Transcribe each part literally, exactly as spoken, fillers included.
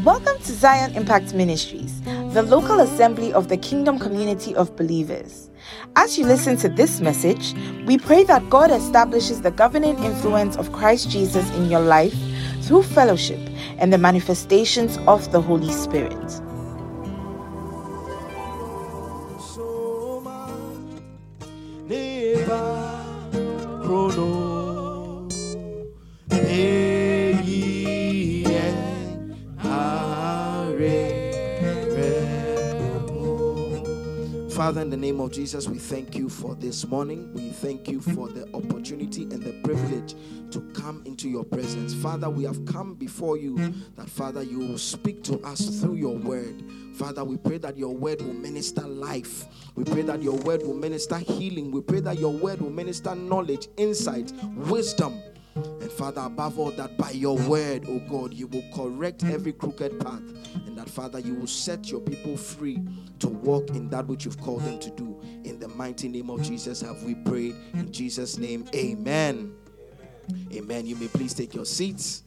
Welcome to Zion Impact Ministries, the local assembly of the Kingdom community of believers. As you listen to this message, we pray that God establishes the governing influence of Christ Jesus in your life through fellowship and the manifestations of the Holy Spirit. Father, in the name of Jesus, we thank you for this morning. We thank you for the opportunity and the privilege to come into your presence. Father, we have come before you that, Father, you will speak to us through your word. Father, we pray that your word will minister life. We pray that your word will minister healing. We pray that your word will minister knowledge, insight, wisdom. And Father, above all, that by your word, oh God, you will correct every crooked path. And that, Father, you will set your people free to walk in that which you've called them to do. In the mighty name of Jesus have we prayed. In Jesus' name, amen. Amen. Amen. You may please take your seats.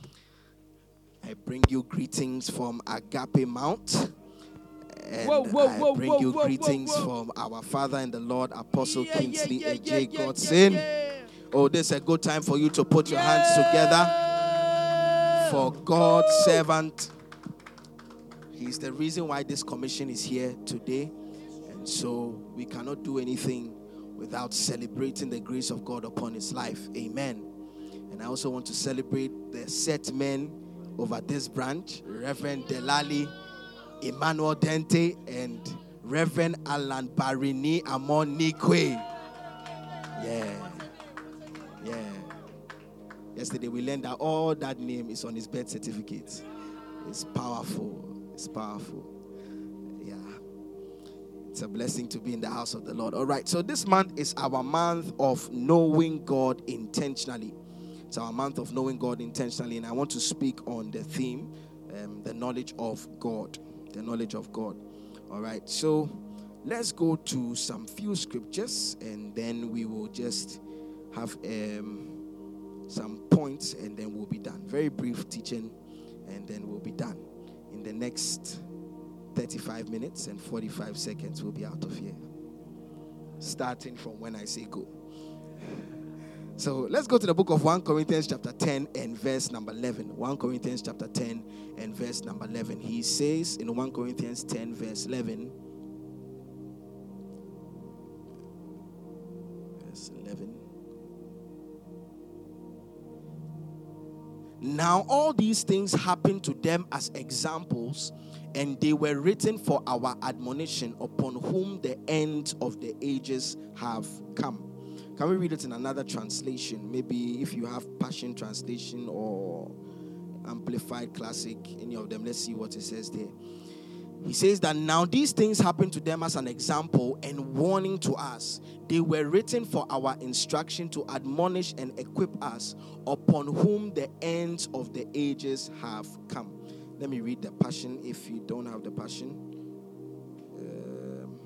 I bring you greetings from Agape Mount. And whoa, whoa, I bring whoa, you whoa, greetings whoa, whoa. from our Father in the Lord, Apostle yeah, Kingsley yeah, yeah, A J yeah, Godson. Yeah, yeah. Oh, this is a good time for you to put your yeah. hands together for God's Woo. servant. He's the reason why this commission is here today. And so we cannot do anything without celebrating the grace of God upon his life. Amen. And I also want to celebrate the set men over this branch, Reverend Delali, Emmanuel Dente, and Reverend Alan Barini Amon Nikwe. Yeah. Yeah. Yesterday we learned that all that name is on his birth certificate. It's powerful. It's powerful. Yeah. It's a blessing to be in the house of the Lord. All right. So this month is our month of knowing God intentionally. It's our month of knowing God intentionally. And I want to speak on the theme, um, the knowledge of God. The knowledge of God. All right. So let's go to some few scriptures and then we will just have um, some points and then we'll be done. Very brief teaching and then we'll be done. In the next thirty-five minutes and forty-five seconds, we'll be out of here. Starting from when I say go. So let's go to the book of First Corinthians chapter ten and verse number eleven. First Corinthians chapter ten and verse number eleven. He says in First Corinthians ten verse eleven. Verse eleven. Now all these things happened to them as examples, and they were written for our admonition, upon whom the end of the ages have come. Can we read it in another translation? Maybe if you have Passion Translation or Amplified Classic, any of them. Let's see what it says there. He says that now these things happened to them as an example and warning to us. They were written for our instruction, to admonish and equip us, upon whom the ends of the ages have come. Let me read the Passion if you don't have the Passion. Um,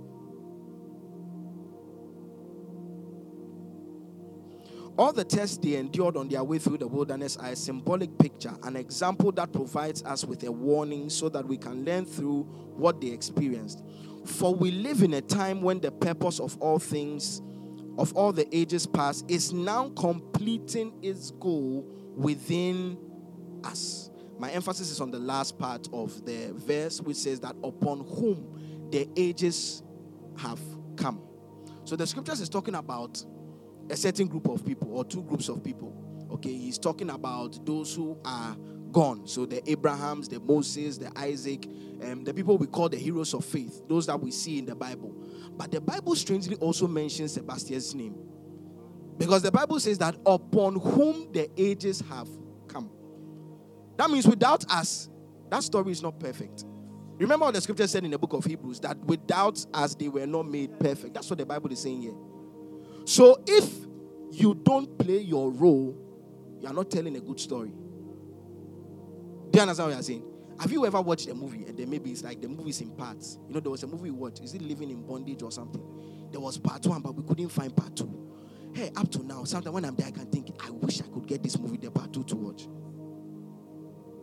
All the tests they endured on their way through the wilderness are a symbolic picture, an example that provides us with a warning so that we can learn through what they experienced. For we live in a time when the purpose of all things, of all the ages past, is now completing its goal within us. My emphasis is on the last part of the verse, which says that upon whom the ages have come. So the scriptures is talking about a certain group of people or two groups of people. Okay, he's talking about those who are gone. So the Abrahams, the Moses, the Isaac, um, the people we call the heroes of faith, those that we see in the Bible. But the Bible strangely also mentions Sebastian's name, because the Bible says that upon whom the ages have come. That means without us, that story is not perfect. Remember what the scripture said in the book of Hebrews, that without us they were not made perfect. That's what the Bible is saying here. So if you don't play your role, you are not telling a good story. Do you understand what I'm saying? Have you ever watched a movie and then maybe it's like the movie is in parts? You know, there was a movie, what? Is it Living in Bondage or something? There was part one, but we couldn't find part two. Hey, up to now, sometimes when I'm there, I can think, I wish I could get this movie, the part two, to watch.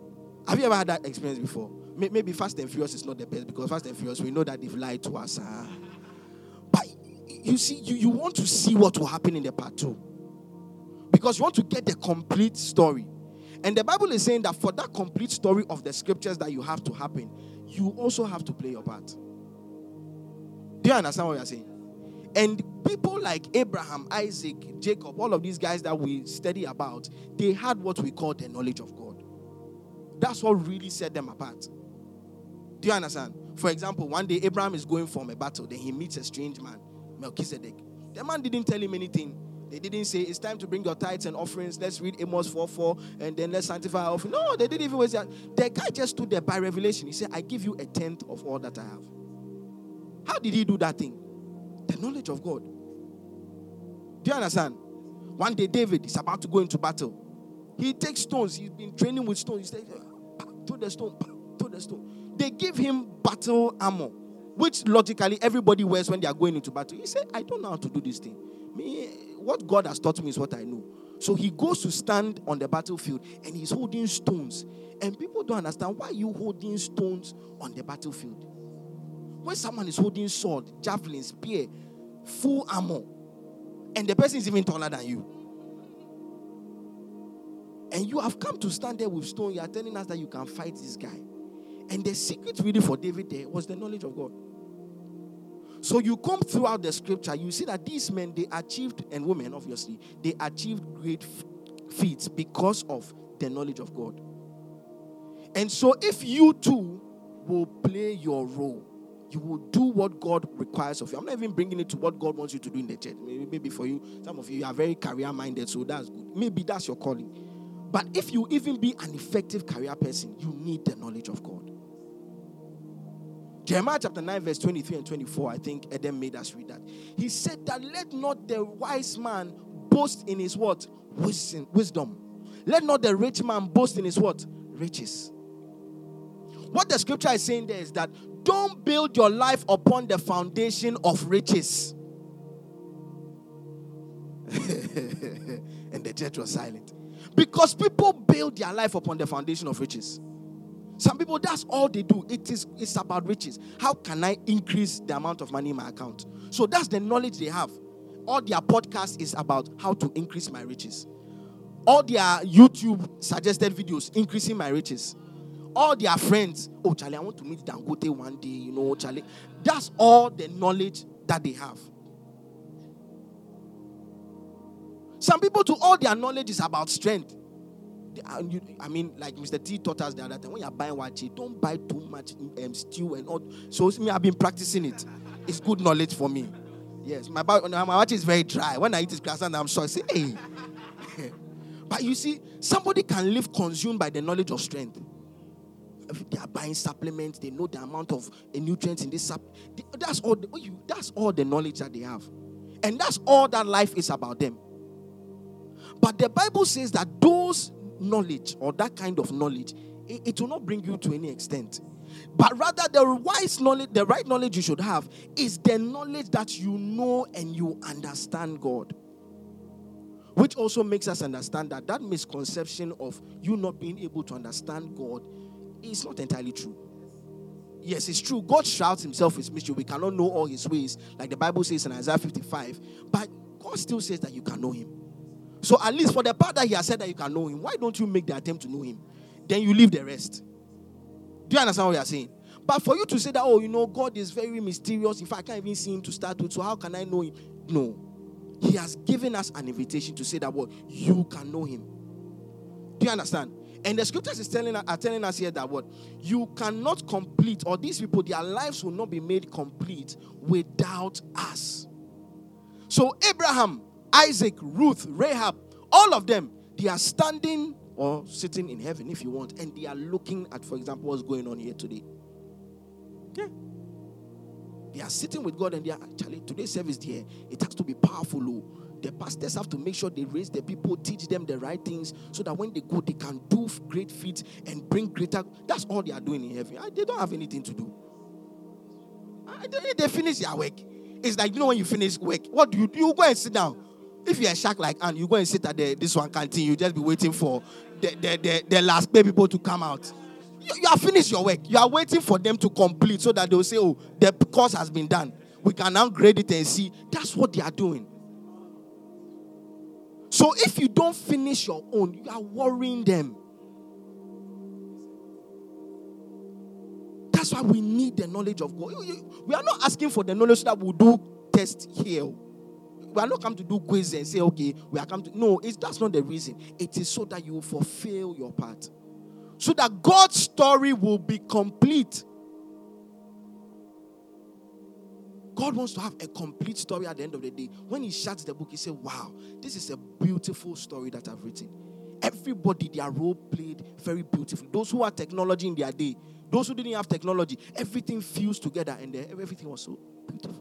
Have you ever had that experience before? Maybe Fast and Furious is not the best because Fast and Furious, we know that they've lied to us. Huh? But you see, you, you want to see what will happen in the part two. Because you want to get the complete story. And the Bible is saying that for that complete story of the scriptures that you have to happen, you also have to play your part. Do you understand what you're saying? And people like Abraham, Isaac, Jacob, all of these guys that we study about, they had what we call the knowledge of God. That's what really set them apart. Do you understand? For example, one day Abraham is going from a battle. Then he meets a strange man, Melchizedek. The man didn't tell him anything. They didn't say, it's time to bring your tithes and offerings. Let's read Amos four four and then let's sanctify our offering. No, they didn't even waste that. The guy just stood there by revelation. He said, I give you a tenth of all that I have. How did he do that thing? The knowledge of God. Do you understand? One day David is about to go into battle. He takes stones. He's been training with stones. He says, throw the stone, throw the stone. They give him battle armor, which logically everybody wears when they are going into battle. He said, I don't know how to do this thing. Me, what God has taught me is what I know. So he goes to stand on the battlefield and he's holding stones. And people don't understand, why are you holding stones on the battlefield? When someone is holding sword, javelin, spear, full armor, and the person is even taller than you, and you have come to stand there with stone, you are telling us that you can fight this guy. And the secret really for David there was the knowledge of God. So you come throughout the scripture, you see that these men, they achieved, and women obviously, they achieved great feats because of the knowledge of God. And so if you too will play your role, you will do what God requires of you. I'm not even bringing it to what God wants you to do in the church. Maybe, maybe for you, some of you, you are very career-minded, so that's good. Maybe that's your calling. But if you even be an effective career person, you need the knowledge of God. Jeremiah chapter nine, verse twenty-three and twenty-four, I think Adam made us read that. He said that let not the wise man boast in his what? Wisdom. Let not the rich man boast in his what? Riches. What the scripture is saying there is that don't build your life upon the foundation of riches. And the church was silent. Because people build their life upon the foundation of riches. Some people, that's all they do. It is it's about riches. How can I increase the amount of money in my account? So that's the knowledge they have. All their podcast is about how to increase my riches. All their YouTube suggested videos, increasing my riches. All their friends, oh, Charlie, I want to meet Dangote one day, you know, Charlie. That's all the knowledge that they have. Some people, to all their knowledge is about strength. I mean, like Mister T taught us the other time, when you're buying wachi, don't buy too much um, stew and all. So me, I've been practicing it. It's good knowledge for me. Yes, my, my wachi is very dry. When I eat it, class and I'm sure I say, hey. But you see, somebody can live consumed by the knowledge of strength. If they are buying supplements, they know the amount of uh, nutrients in this sup. That's all. The, that's all the knowledge that they have, and that's all that life is about them. But the Bible says that those knowledge or that kind of knowledge, it, it will not bring you to any extent. But rather, the wise knowledge, the right knowledge you should have is the knowledge that you know and you understand God. Which also makes us understand that that misconception of you not being able to understand God is not entirely true. Yes, it's true. God shrouds himself with mystery. We cannot know all his ways, like the Bible says in Isaiah fifty-five. But God still says that you can know him. So at least for the part that he has said that you can know him, why don't you make the attempt to know him? Then you leave the rest. Do you understand what you are saying? But for you to say that, oh, you know, God is very mysterious. If I can't even see him to start with, so how can I know him? No. He has given us an invitation to say that, what, you can know him. Do you understand? And the scriptures is telling, are telling us here that what? You cannot complete, or these people, their lives will not be made complete without us. So Abraham, Isaac, Ruth, Rahab, all of them, they are standing or sitting in heaven if you want, and they are looking at, for example, what's going on here today. Yeah. They are sitting with God and they are actually, today's service there, it has to be powerful. Oh. The pastors have to make sure they raise the people, teach them the right things so that when they go, they can do great feats and bring greater. That's all they are doing in heaven. They don't have anything to do. They finish their work. It's like, you know, when you finish work, what do you do? You go and sit down. If you're a shark like Anne, you go and sit at the, this one canteen. You just be waiting for the, the, the, the last pay people to come out. You, you have finished your work. You are waiting for them to complete so that they will say, oh, the course has been done. We can now grade it and see. That's what they are doing. So if you don't finish your own, you are worrying them. That's why we need the knowledge of God. We are not asking for the knowledge so that we'll do tests here. We are not come to do quiz and say, okay, we are come to... No, it's, that's not the reason. It is so that you will fulfill your part. So that God's story will be complete. God wants to have a complete story at the end of the day. When he shuts the book, he says, wow, this is a beautiful story that I've written. Everybody, their role played very beautifully. Those who had technology in their day, those who didn't have technology, everything fused together and everything was so beautiful.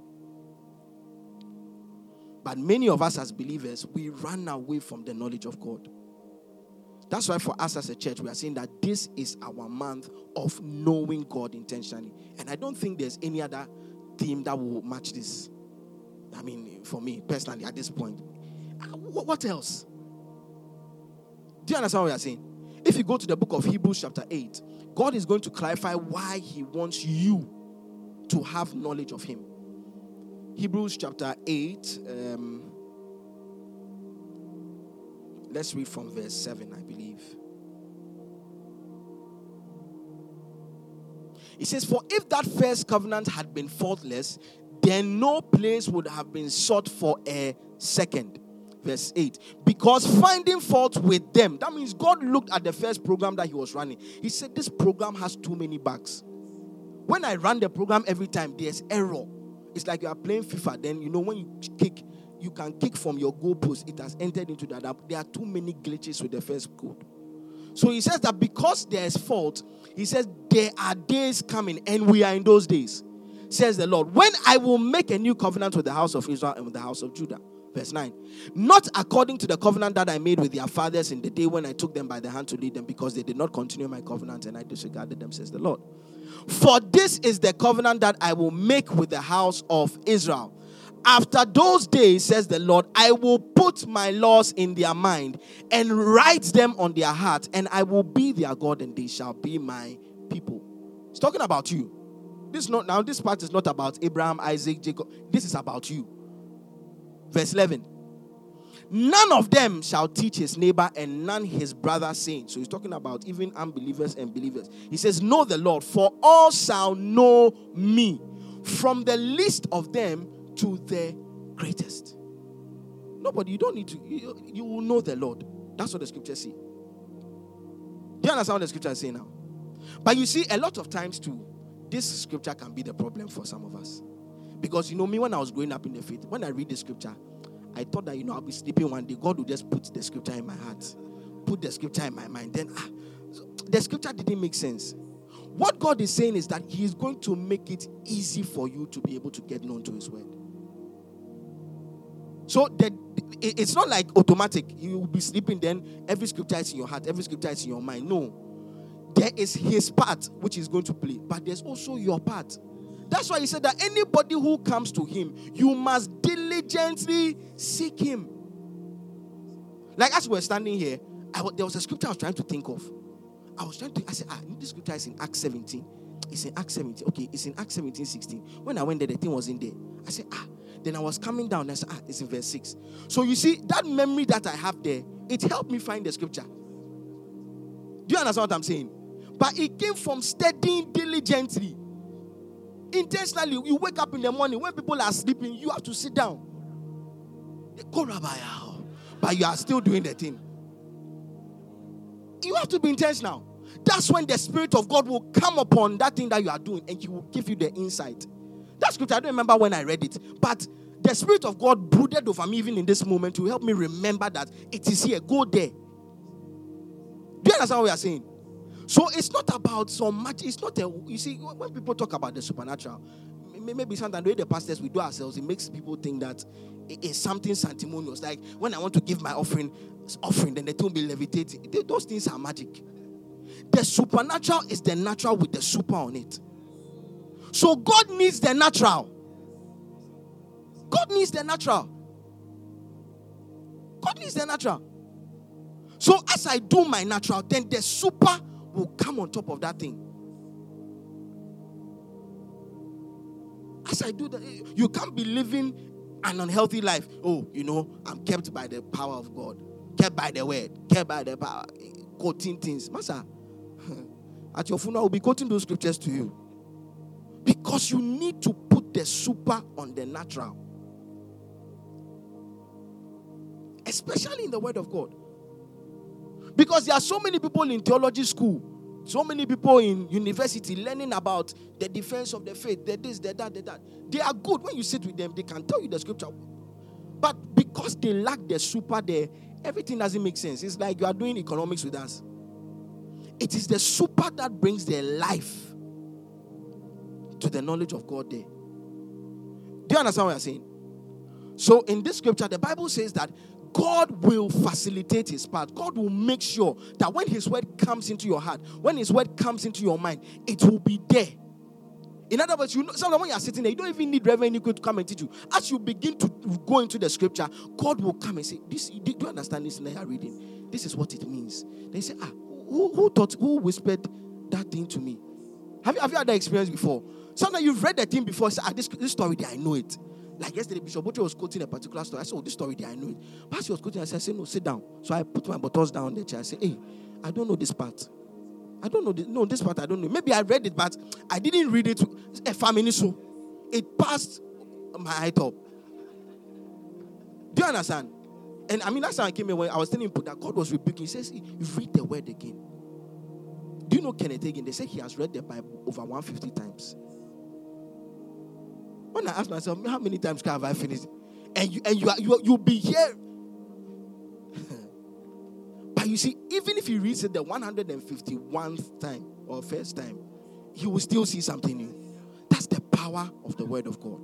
But many of us as believers, we run away from the knowledge of God. That's why for us as a church, we are saying that this is our month of knowing God intentionally. And I don't think there's any other theme that will match this. I mean, for me, personally, at this point. What else? Do you understand what we are saying? If you go to the book of Hebrews chapter eight, God is going to clarify why he wants you to have knowledge of him. Hebrews chapter eight. Um, let's read from verse seven, I believe. It says, for if that first covenant had been faultless, then no place would have been sought for a second. Verse eight. Because finding fault with them, that means God looked at the first program that he was running. He said, this program has too many bugs. When I run the program every time, there's error. It's like you are playing FIFA. Then, you know, when you kick, you can kick from your goalpost. It has entered into that. There are too many glitches with the first code. So he says that because there is fault, he says there are days coming, and we are in those days, says the Lord, when I will make a new covenant with the house of Israel and with the house of Judah. Verse nine. Not according to the covenant that I made with their fathers in the day when I took them by the hand to lead them, because they did not continue my covenant and I disregarded them, says the Lord. For this is the covenant that I will make with the house of Israel. After those days, says the Lord, I will put my laws in their mind and write them on their heart, and I will be their God and they shall be my people. It's talking about you. This not now. This part is not about Abraham, Isaac, Jacob. This is about you. Verse eleven. None of them shall teach his neighbor and none his brother, saying. So he's talking about even unbelievers and believers. He says, know the Lord, for all shall know me, from the least of them to the greatest. Nobody, you don't need to, you, you will know the Lord. That's what the scriptures say. Do you understand what the scripture is saying now? But you see, a lot of times too, this scripture can be the problem for some of us. Because you know me, when I was growing up in the faith, when I read the scripture, I thought that, you know, I'll be sleeping one day. God will just put the scripture in my heart. Put the scripture in my mind. Then, ah, the scripture didn't make sense. What God is saying is that he is going to make it easy for you to be able to get known to his word. So, that it's not like automatic. You will be sleeping, then every scripture is in your heart. Every scripture is in your mind. No. There is his part, which is going to play. But there's also your part. That's why he said that anybody who comes to him, you must diligently seek him. Like as we were standing here, I, there was a scripture I was trying to think of. I was trying to, I said, ah, this scripture is in Acts seventeen. It's in Acts seventeen. Okay, it's in Acts seventeen, sixteen. When I went there, the thing was in there. I said, ah. Then I was coming down. I said, ah, it's in verse six. So you see, that memory that I have there, it helped me find the scripture. Do you understand what I'm saying? But it came from studying diligently. Intentionally, you wake up in the morning when people are sleeping, you have to sit down. Go, Rabbi, but you are still doing the thing. You have to be intentional. That's when the Spirit of God will come upon that thing that you are doing and he will give you the insight. That scripture, I don't remember when I read it, but the Spirit of God brooded over me even in this moment to help me remember that it is here. Go there. Do you understand what we are saying? So it's not about so much. It's not a, you see, when people talk about the supernatural, maybe sometimes the way the pastors we do ourselves, it makes people think that it's something sanctimonious. Like when I want to give my offering, offering, then the thing will be levitating. Those things are magic. The supernatural is the natural with the super on it. So God needs the natural. God needs the natural. God needs the natural. So as I do my natural, then the super will come on top of that thing. As I do that, you can't be living an unhealthy life. Oh, you know, I'm kept by the power of God, kept by the word, kept by the power, quoting things. Master, at your funeral, I'll be quoting those scriptures to you. Because you need to put the super on the natural. Especially in the word of God. Because there are so many people in theology school, so many people in university learning about the defense of the faith, the this, the that, the that. They are good. When you sit with them, they can tell you the scripture. But because they lack the super there, everything doesn't make sense. It's like you are doing economics with us. It is the super that brings their life to the knowledge of God there. Do you understand what I'm saying? So in this scripture, the Bible says that God will facilitate his path. God will make sure that when his word comes into your heart, when his word comes into your mind, it will be there. In other words, you know, sometimes when you are sitting there, you don't even need Reverend Nico to come and teach you. As you begin to go into the scripture, God will come and say, "This, do you understand this? Now you're reading. This is what it means." They say, "Ah, who, who taught? Who whispered that thing to me?" Have you, have you had that experience before? Sometimes you've read the thing before. Say, "Ah, this, this story there, I know it." Like yesterday, Bishop Botre was quoting a particular story. I said, "Oh, this story there, I know it." But as he was quoting, I said, I said, "No, sit down." So I put my buttons down on the chair. I said, "Hey, I don't know this part. I don't know this. No, this part I don't know. Maybe I read it, but I didn't read it a family so it passed my eye top." Do you understand? And I mean, last time I came here, when I was telling him that God was rebuking, he says, "You read the word again." Do you know Kenneth Hagin? They say he has read the Bible over one hundred fifty times. When I ask myself, how many times have I finished? And you and you are, you you'll be here. But you see, even if he reads it the one hundred fifty-first time or first time, he will still see something new. That's the power of the word of God.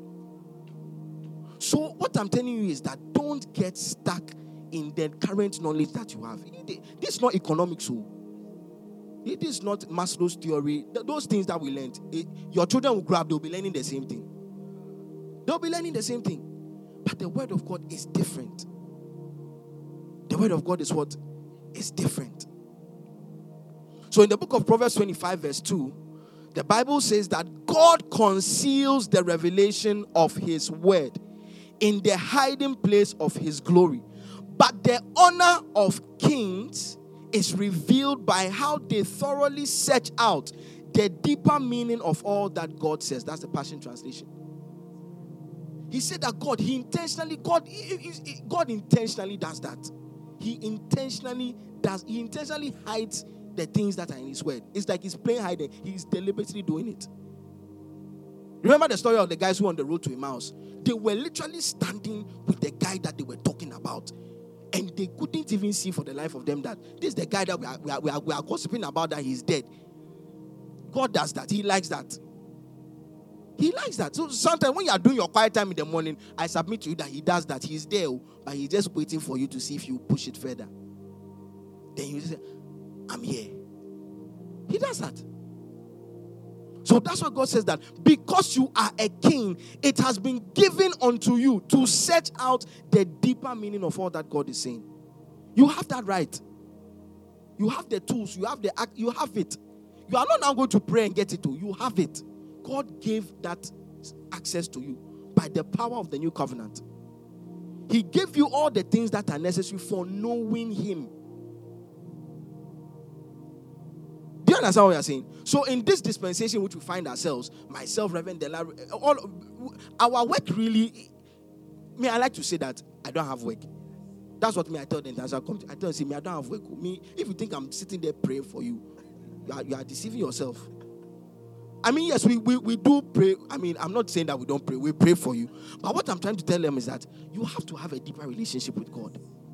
So what I'm telling you is that don't get stuck in the current knowledge that you have. This is not economics. So it is not Maslow's theory. Those things that we learned, it, your children will grow up, they'll be learning the same thing. They'll be learning the same thing. But the word of God is different. The word of God is what? Is different. So in the book of Proverbs twenty-five verse two, the Bible says that God conceals the revelation of his word in the hiding place of his glory. But the honor of kings is revealed by how they thoroughly search out the deeper meaning of all that God says. That's the Passion Translation. He said that God, he intentionally, God, he, he, God intentionally does that. He intentionally does, he intentionally hides the things that are in his word. It's like he's playing hide. He's deliberately doing it. Remember the story of the guys who were on the road to Emmaus? They were literally standing with the guy that they were talking about. And they couldn't even see for the life of them that this is the guy that we are, we are, we are, we are gossiping about, that he's dead. God does that. He likes that. He likes that. So sometimes when you are doing your quiet time in the morning, I submit to you that he does that. He's there, but he's just waiting for you to see if you push it further. Then you say, "I'm here." He does that. So that's why God says that because you are a king, it has been given unto you to search out the deeper meaning of all that God is saying. You have that right. You have the tools. You have the act. You have it. You are not now going to pray and get it. You have it. God gave that access to you by the power of the new covenant. He gave you all the things that are necessary for knowing him. Do you understand what we are saying? So in this dispensation which we find ourselves, myself, Reverend Dela, all our work really, me, I like to say that I don't have work. That's what me I tell them. I tell them, see, me, I don't have work. Me, if you think I'm sitting there praying for you, you are, you are deceiving yourself. I mean, yes, we, we, we do pray. I mean, I'm not saying that we don't pray. We pray for you. But what I'm trying to tell them is that you have to have a deeper relationship with God.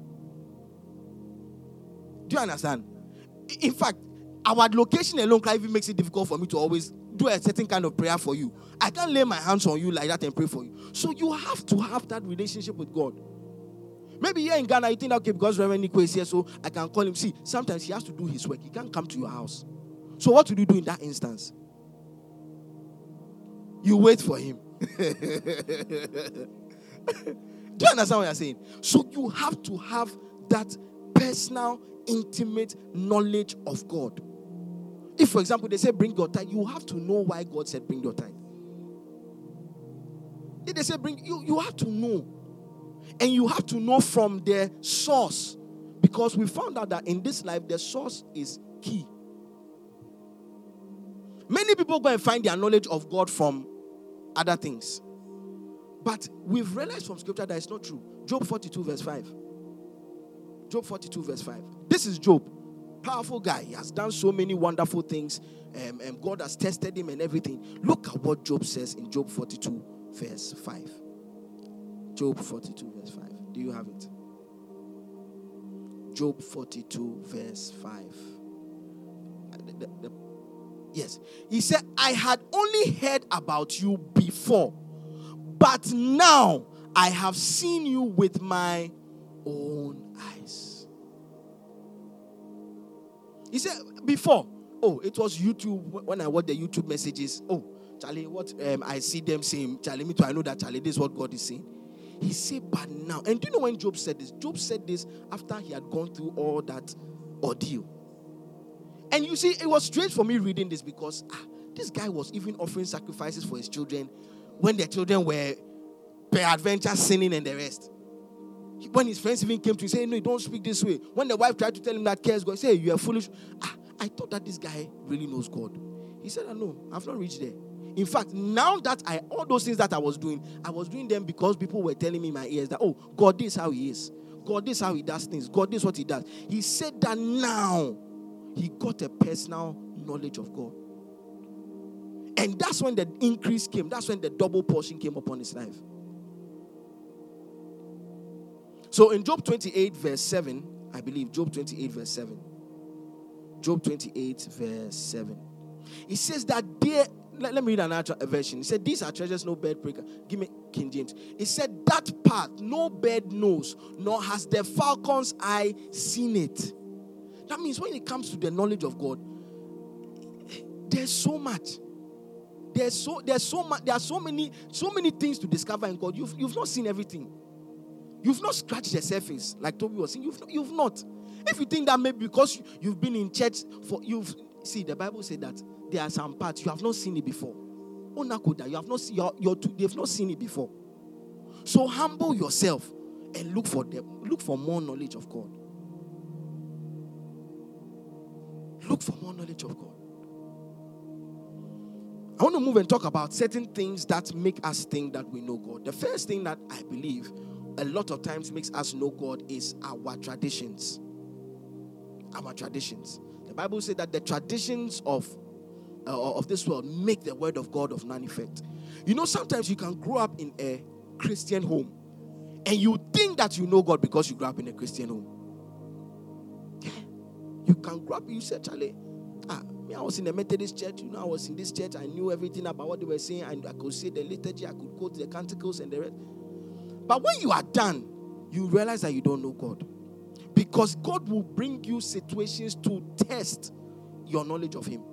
Do you understand? In fact, our location alone even makes it difficult for me to always do a certain kind of prayer for you. I can't lay my hands on you like that and pray for you. So you have to have that relationship with God. Maybe here in Ghana, you think, okay, because Reverend Nico is here, so I can call him. See, sometimes he has to do his work. He can't come to your house. So what do you do in that instance? You wait for him. Do you understand what I'm saying? So you have to have that personal, intimate knowledge of God. If, for example, they say bring your tithe, you have to know why God said bring your tithe. If they say bring, you, you have to know. And you have to know from their source. Because we found out that in this life, the source is key. Many people go and find their knowledge of God from other things. But we've realized from scripture that it's not true. Job forty-two verse five. Job forty-two verse five. This is Job. Powerful guy. He has done so many wonderful things. Um, and God has tested him and everything. Look at what Job says in Job forty-two verse five. Job forty-two verse five. Do you have it? Job forty-two verse five. The, the, the, yes. He said, I had only heard about you before, but now I have seen you with my own eyes. He said, before, oh, it was YouTube. When I watched the YouTube messages, oh, Charlie, what um, I see them saying, Charlie, me too, I know that, Charlie, this is what God is saying. He said, but now, and do you know when Job said this? Job said this after he had gone through all that ordeal. And you see, it was strange for me reading this because ah, this guy was even offering sacrifices for his children when their children were peradventure sinning and the rest. When his friends even came to him, say, no, don't speak this way. When the wife tried to tell him that cares God, he said, you are foolish. Ah, I thought that this guy really knows God. He said, I know, I've not reached there. In fact, now that I, all those things that I was doing, I was doing them because people were telling me in my ears that, oh, God, this is how he is. God, this is how he does things. God, this is what he does. He said that now he got a personal knowledge of God. And that's when the increase came. That's when the double portion came upon his life. So in Job twenty-eight verse seven, I believe, Job twenty-eight verse seven. Job twenty-eight verse seven. It says that there, let, let me read another version. It said, these are treasures no bird breaker. Give me King James. It said, that path no bird knows, nor has the falcon's eye seen it. That means when it comes to the knowledge of God, there's so much. There's so there's so much. There are so many so many things to discover in God. You've you've not seen everything. You've not scratched the surface, like Toby was saying. You've not, you've not. If you think that maybe because you've been in church for you've see the Bible said that there are some parts you have not seen it before. Oh, Nakoda, you have not seen you're, you're too, they've not seen it before. So humble yourself and look for them. Look for more knowledge of God. Look for more knowledge of God. I want to move and talk about certain things that make us think that we know God. The first thing that I believe a lot of times makes us know God is our traditions. Our traditions. The Bible says that the traditions of, uh, of this world make the word of God of none effect. You know, sometimes you can grow up in a Christian home and you think that you know God because you grew up in a Christian home. Yeah. You can grow up, you say, Charlie, ah, me, I was in a Methodist church, you know, I was in this church, I knew everything about what they were saying, and I could say the liturgy, I could quote the canticles and the rest. But when you are done, you realize that you don't know God. Because God will bring you situations to test your knowledge of Him.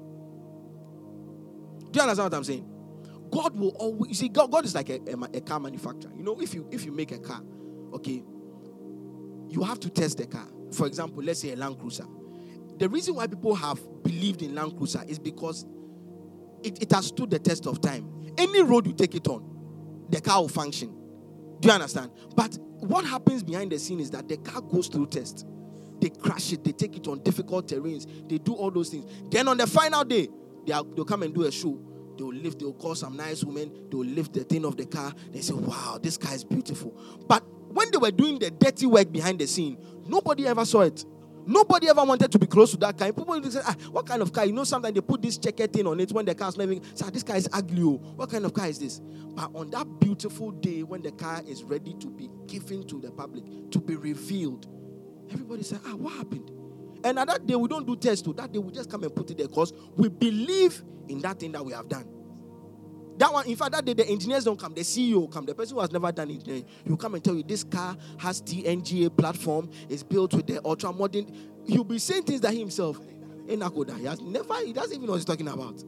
Do you understand what I'm saying? God will always, you see, God, God is like a, a, a car manufacturer. You know, if you if you make a car, okay, you have to test the car. For example, let's say a Land Cruiser. The reason why people have believed in Land Cruiser is because it, it has stood the test of time. Any road you take it on, the car will function. Do you understand? But what happens behind the scene is that the car goes through tests. They crash it. They take it on difficult terrains. They do all those things. Then on the final day, they are, they'll come and do a show. They will lift, they will call some nice women. They will lift the thing of the car. They say, wow, this car is beautiful. But when they were doing the dirty work behind the scene, nobody ever saw it. Nobody ever wanted to be close to that car. People would say, ah, what kind of car? You know, sometimes they put this checkered thing on it when the car's not even, say, ah, this car is ugly. Oh. What kind of car is this? But on that beautiful day when the car is ready to be given to the public, to be revealed, everybody said, ah, what happened? And at that day, we don't do tests. That day, we just come and put it there because we believe in that thing that we have done. That one, in fact, that day the engineers don't come, the C E O come, the person who has never done engineering, he'll come and tell you this car has T N G A platform, is built with the ultra modern. He'll be saying things that he himself in Nakoda. He has never, he doesn't even know what he's talking about.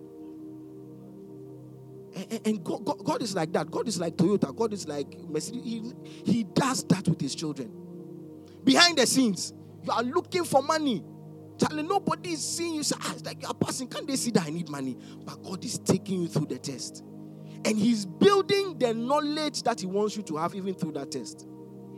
And, and God, God, God is like that. God is like Toyota. God is like Mercedes. He, he does that with his children. Behind the scenes, you are looking for money. Charlie, nobody is seeing you. Say, ah, it's like you are passing. Can't they see that I need money? But God is taking you through the test. And He's building the knowledge that He wants you to have even through that test.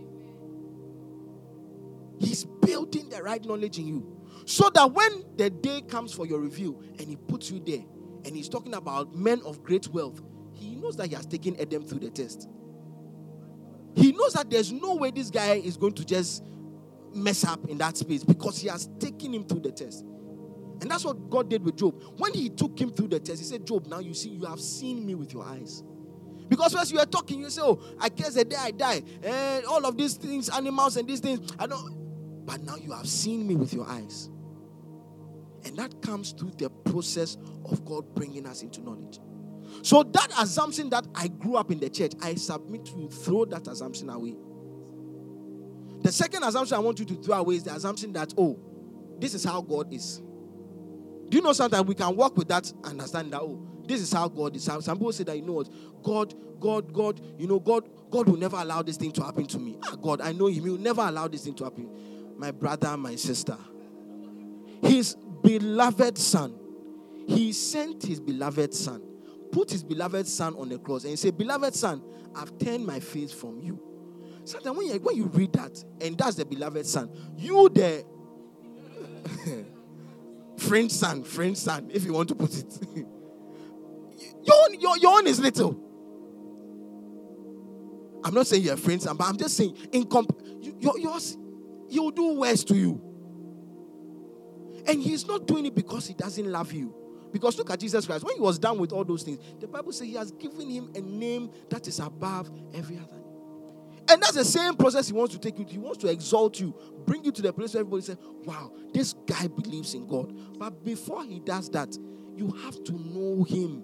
He's building the right knowledge in you. So that when the day comes for your review and He puts you there and He's talking about men of great wealth, He knows that He has taken Adam through the test. He knows that there's no way this guy is going to just mess up in that space because He has taken him through the test. And that's what God did with Job. When He took him through the test, He said, Job, now you see, you have seen me with your eyes. Because as you were talking, you say, oh, I guess the day I die, and all of these things, animals and these things, I don't. But now you have seen me with your eyes. And that comes through the process of God bringing us into knowledge. So that assumption that I grew up in the church, I submit to you, throw that assumption away. The second assumption I want you to throw away is the assumption that, oh, this is how God is. Do you know sometimes we can work with that understanding that, oh, this is how God is. Some people say that, you know what, God, God, God, you know, God, God will never allow this thing to happen to me. Ah, God, I know Him. He will never allow this thing to happen. My brother, my sister, His beloved Son, He sent His beloved Son, put His beloved Son on the cross, and He said, beloved Son, I've turned my face from you. Sometimes when you, when you read that, and that's the beloved Son, you the French son, French son, if you want to put it. your, own, your, your own is little. I'm not saying you're a French son, but I'm just saying, in comp- you, your, yours, He'll do worse to you. And He's not doing it because He doesn't love you. Because look at Jesus Christ. When He was done with all those things, the Bible says He has given Him a name that is above every other name. And that's the same process He wants to take you to. He wants to exalt you, bring you to the place where everybody says, wow, this guy believes in God. But before He does that, you have to know Him.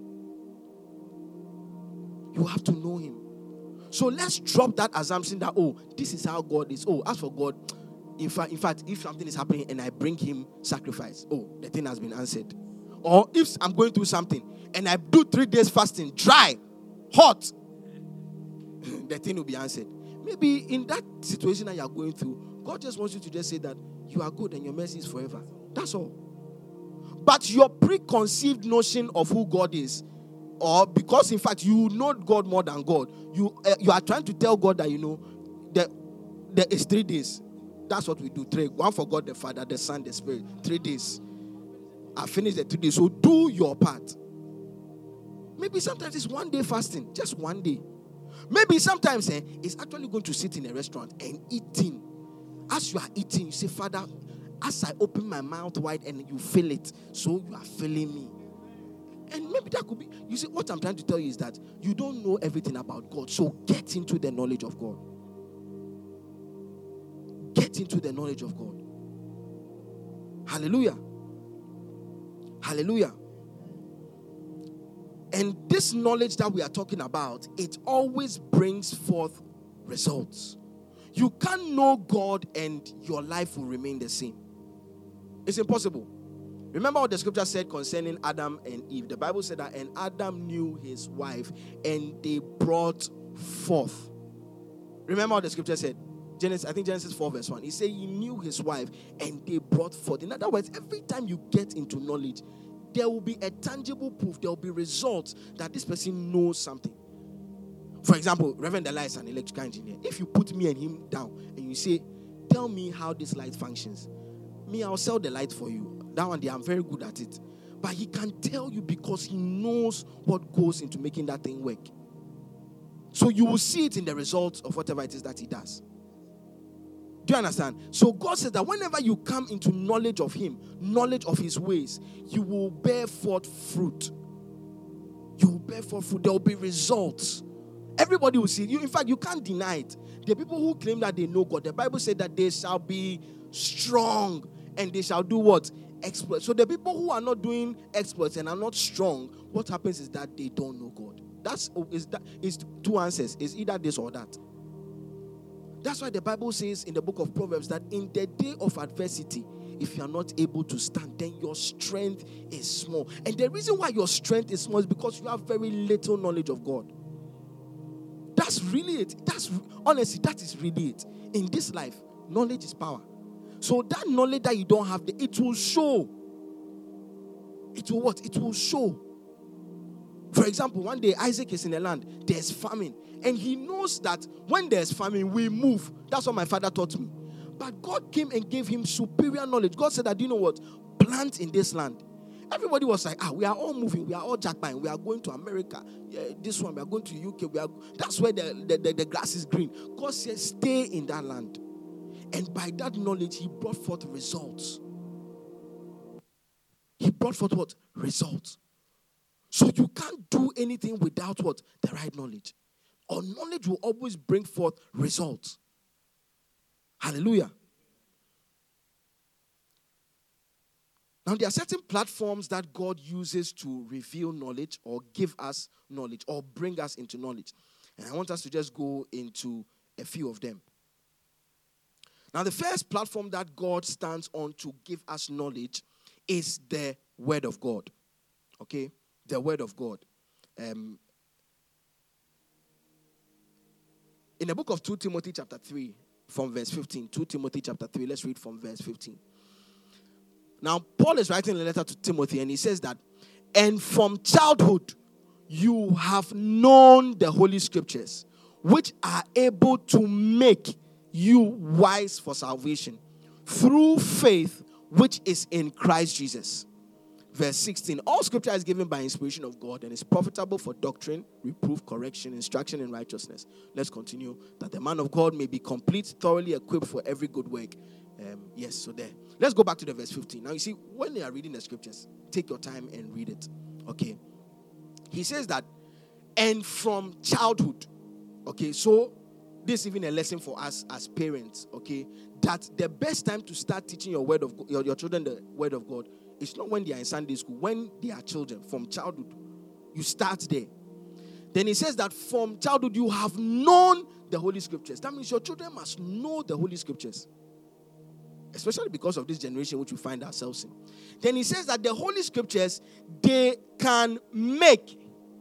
You have to know Him. So let's drop that assumption that, oh, this is how God is. Oh, as for God, in fact, in fact, if something is happening and I bring Him sacrifice, oh, the thing has been answered. Or if I'm going through something and I do three days fasting, dry, hot, the thing will be answered. Maybe in that situation that you are going through, God just wants you to just say that you are good and your mercy is forever. That's all. But your preconceived notion of who God is, or because in fact you know God more than God, you uh, you are trying to tell God that, you know, that there is three days. That's what we do. Three. One for God the Father, the Son, the Spirit. Three days. I finished the three days. So do your part. Maybe sometimes it's one day fasting. Just one day. Maybe sometimes eh, it's actually going to sit in a restaurant and eating. As you are eating, you say, Father, as I open my mouth wide and you feel it, so you are feeling me. And maybe that could be, you see, what I'm trying to tell you is that you don't know everything about God. So get into the knowledge of God. Get into the knowledge of God. Hallelujah. Hallelujah. And this knowledge that we are talking about, it always brings forth results. You can't know God and your life will remain the same. It's impossible. Remember what the scripture said concerning Adam and Eve. The Bible said that, and Adam knew his wife, and they brought forth. Remember what the scripture said? Genesis, I think Genesis four verse one. He said he knew his wife, and they brought forth. In other words, every time you get into knowledge, there will be a tangible proof. There will be results that this person knows something. For example, Reverend Dela is an electrical engineer. If you put me and him down, and you say, tell me how this light functions. Me, I'll sell the light for you. That one day, I'm very good at it. But he can tell you because he knows what goes into making that thing work. So you will see it in the results of whatever it is that he does. Do you understand? So God says that whenever you come into knowledge of Him, knowledge of His ways, you will bear forth fruit. You will bear forth fruit. There will be results. Everybody will see it. You, in fact, you can't deny it. The people who claim that they know God, the Bible said that they shall be strong and they shall do what? Exploits. So the people who are not doing exploits and are not strong, what happens is that they don't know God. That's is that is two answers. It's either this or that. That's why the Bible says in the book of Proverbs that in the day of adversity, if you are not able to stand, then your strength is small. And the reason why your strength is small is because you have very little knowledge of God. That's really it. That's honestly, that is really it. In this life, knowledge is power. So that knowledge that you don't have, it will show. It will what? It will show. For example, one day Isaac is in the land, there's famine. And he knows that when there's famine, we move. That's what my father taught me. But God came and gave him superior knowledge. God said that, you know what? Plant in this land. Everybody was like, ah, we are all moving. We are all jackpine. We are going to America. Yeah, this one, we are going to U K. We are. That's where the, the, the, the grass is green. God said, stay in that land. And by that knowledge, he brought forth results. He brought forth what? Results. So you can't do anything without what? The right knowledge. Or knowledge will always bring forth results. Hallelujah. Now, there are certain platforms that God uses to reveal knowledge or give us knowledge or bring us into knowledge. And I want us to just go into a few of them. Now, the first platform that God stands on to give us knowledge is the Word of God. Okay? The Word of God. Um, in the book of Second Timothy chapter three, from verse fifteen. Second Timothy chapter three, let's read from verse fifteen. Now, Paul is writing a letter to Timothy, and he says that, and from childhood you have known the Holy Scriptures, which are able to make you wise for salvation through faith which is in Christ Jesus. Verse sixteen, all Scripture is given by inspiration of God and is profitable for doctrine, reproof, correction, instruction in righteousness. Let's continue. That the man of God may be complete, thoroughly equipped for every good work. Um, yes, so there. Let's go back to the verse fifteen. Now, you see, when you are reading the Scriptures, take your time and read it. Okay. He says that, and from childhood. Okay, so this is even a lesson for us as parents. Okay, that the best time to start teaching your word of God, your, your children the word of God, it's not when they are in Sunday school. When they are children, from childhood, you start there. Then he says that from childhood you have known the Holy Scriptures. That means your children must know the Holy Scriptures. Especially because of this generation which we find ourselves in. Then he says that the Holy Scriptures, they can make.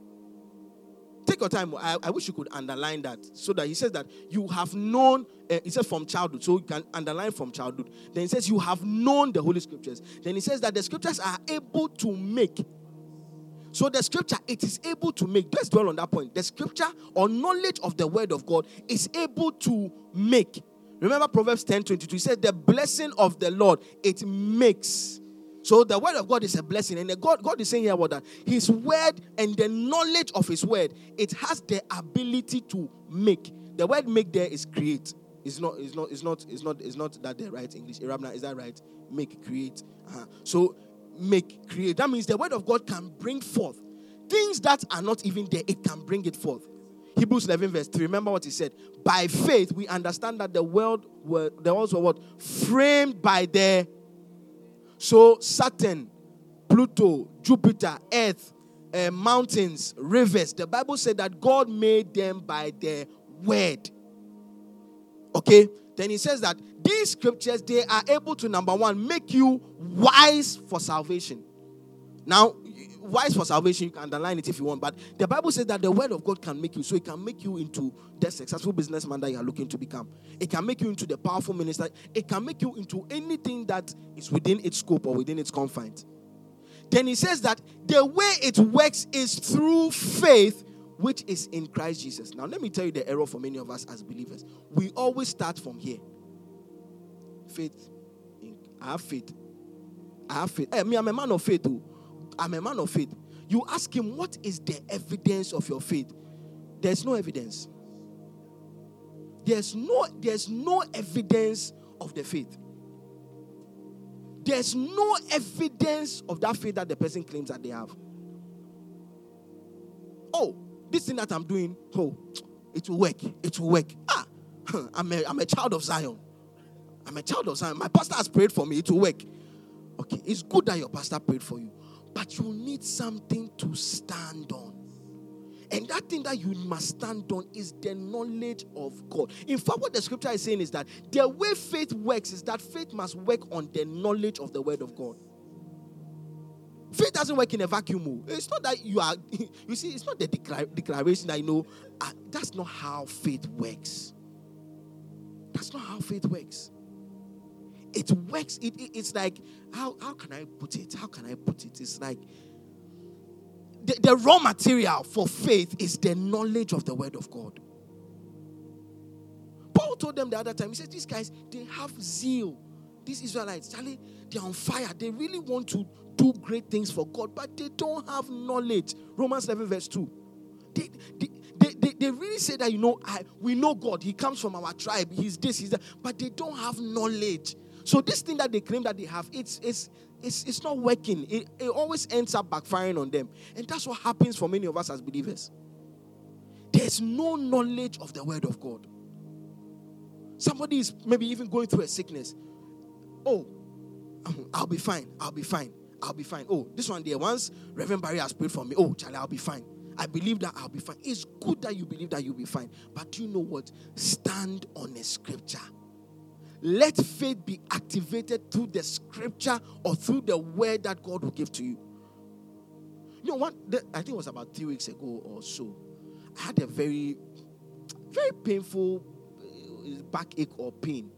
Take your time. I, I wish you could underline that. So that he says that you have known, uh, he says from childhood. So you can underline from childhood. Then he says you have known the Holy Scriptures. Then he says that the Scriptures are able to make. So the Scripture, it is able to make. Let's dwell on that point. The Scripture or knowledge of the Word of God is able to make. Remember Proverbs ten twenty-two. He said the blessing of the Lord, it makes. So the Word of God is a blessing. And the God, God is saying here about that. His Word and the knowledge of His Word, it has the ability to make. The word make there is create. It's not, it's not, it's not, it's not, it's not that the right English. Irabna, is that right? Make, create. Uh-huh. So make, create. That means the Word of God can bring forth things that are not even there. It can bring it forth. Hebrews eleven verse three. Remember what he said. By faith, we understand that the world were, the worlds were what? Framed by the. So Saturn, Pluto, Jupiter, Earth, uh, mountains, rivers. The Bible said that God made them by the word. Okay? Then he says that these scriptures, they are able to, number one, make you wise for salvation. Now, wise for salvation, you can underline it if you want. But the Bible says that the word of God can make you. So it can make you into the successful businessman that you are looking to become. It can make you into the powerful minister. It can make you into anything that is within its scope or within its confines. Then he says that the way it works is through faith, which is in Christ Jesus. Now, let me tell you the error for many of us as believers. We always start from here. Faith. I have faith. I have faith. Hey, me, I'm a man of faith too. I'm a man of faith. You ask him, what is the evidence of your faith? There's no evidence. There's no, there's no evidence of the faith. There's no evidence of that faith that the person claims that they have. Oh, this thing that I'm doing, oh, it will work. It will work. Ah, I'm a, I'm a child of Zion. I'm a child of Zion. My pastor has prayed for me. It will work. Okay, it's good that your pastor prayed for you. But you need something to stand on. And that thing that you must stand on is the knowledge of God. In fact, what the scripture is saying is that the way faith works is that faith must work on the knowledge of the word of God. Faith doesn't work in a vacuum. It's not that you are, you see, it's not the declar- declaration that you know. Uh, that's not how faith works. That's not how faith works. It works. It, it, it's like, how, how can I put it? How can I put it? It's like, the, the raw material for faith is the knowledge of the word of God. Paul told them the other time, he said, these guys, they have zeal. These Israelites, Charlie, they're on fire. They really want to do great things for God, but they don't have knowledge. Romans eleven verse two. They, they, they, they, they really say that, you know, I, we know God. He comes from our tribe. He's this, he's that. But they don't have knowledge. So this thing that they claim that they have, it's it's it's, it's not working. It, it always ends up backfiring on them. And that's what happens for many of us as believers. There's no knowledge of the word of God. Somebody is maybe even going through a sickness. Oh, I'll be fine. I'll be fine. I'll be fine. Oh, this one there, once Reverend Barry has prayed for me. Oh, Charlie, I'll be fine. I believe that I'll be fine. It's good that you believe that you'll be fine. But do you know what? Stand on a scripture. Let faith be activated through the scripture or through the word that God will give to you. You know what? I think it was about three weeks ago or so. I had a very, very painful backache or pain.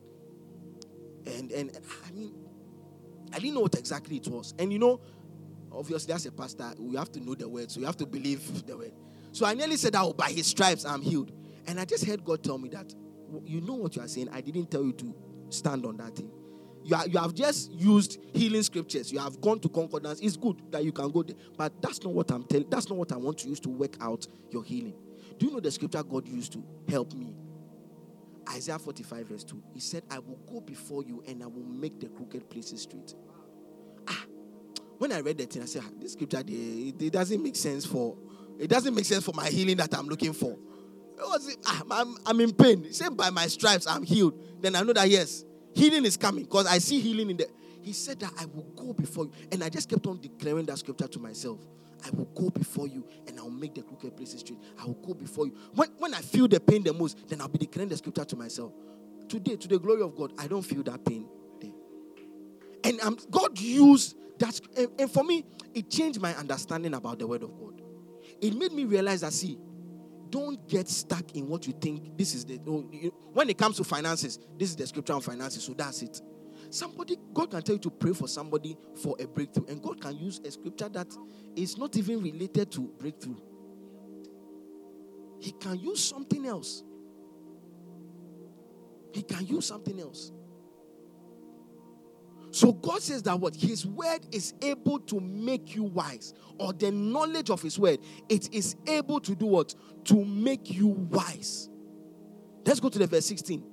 And, and I mean, I didn't know what exactly it was. And you know, obviously as a pastor, we have to know the word. So you have to believe the word. So I nearly said, oh, by his stripes I'm healed. And I just heard God tell me that, you know what you are saying. I didn't tell you to stand on that thing. You, are, you have just used healing scriptures. You have gone to concordance. It's good that you can go there. But that's not what I'm telling. That's not what I want to use to work out your healing. Do you know the scripture God used to help me? Isaiah forty-five verse two. He said, I will go before you and I will make the crooked places straight. Ah, when I read that thing, I said, ah, this scripture, it, it doesn't make sense for, it doesn't make sense for my healing that I'm looking for. It was, ah, I'm, I'm in pain. He said, by my stripes, I'm healed. Then I know that, yes, healing is coming because I see healing in there. He said that I will go before you. And I just kept on declaring that scripture to myself. I will go before you and I will make the crooked places straight. I will go before you. When, when I feel the pain the most, then I'll be declaring the scripture to myself. Today, to the glory of God, I don't feel that pain there. And um, God used that. And, and for me, it changed my understanding about the word of God. It made me realize that, see, don't get stuck in what you think. This is the, when it comes to finances, this is the scripture on finances, so that's it. Somebody, God can tell you to pray for somebody for a breakthrough. And God can use a scripture that is not even related to breakthrough. He can use something else. He can use something else. So God says that what? His word is able to make you wise. Or the knowledge of his word, it is able to do what? To make you wise. Let's go to the verse sixteen.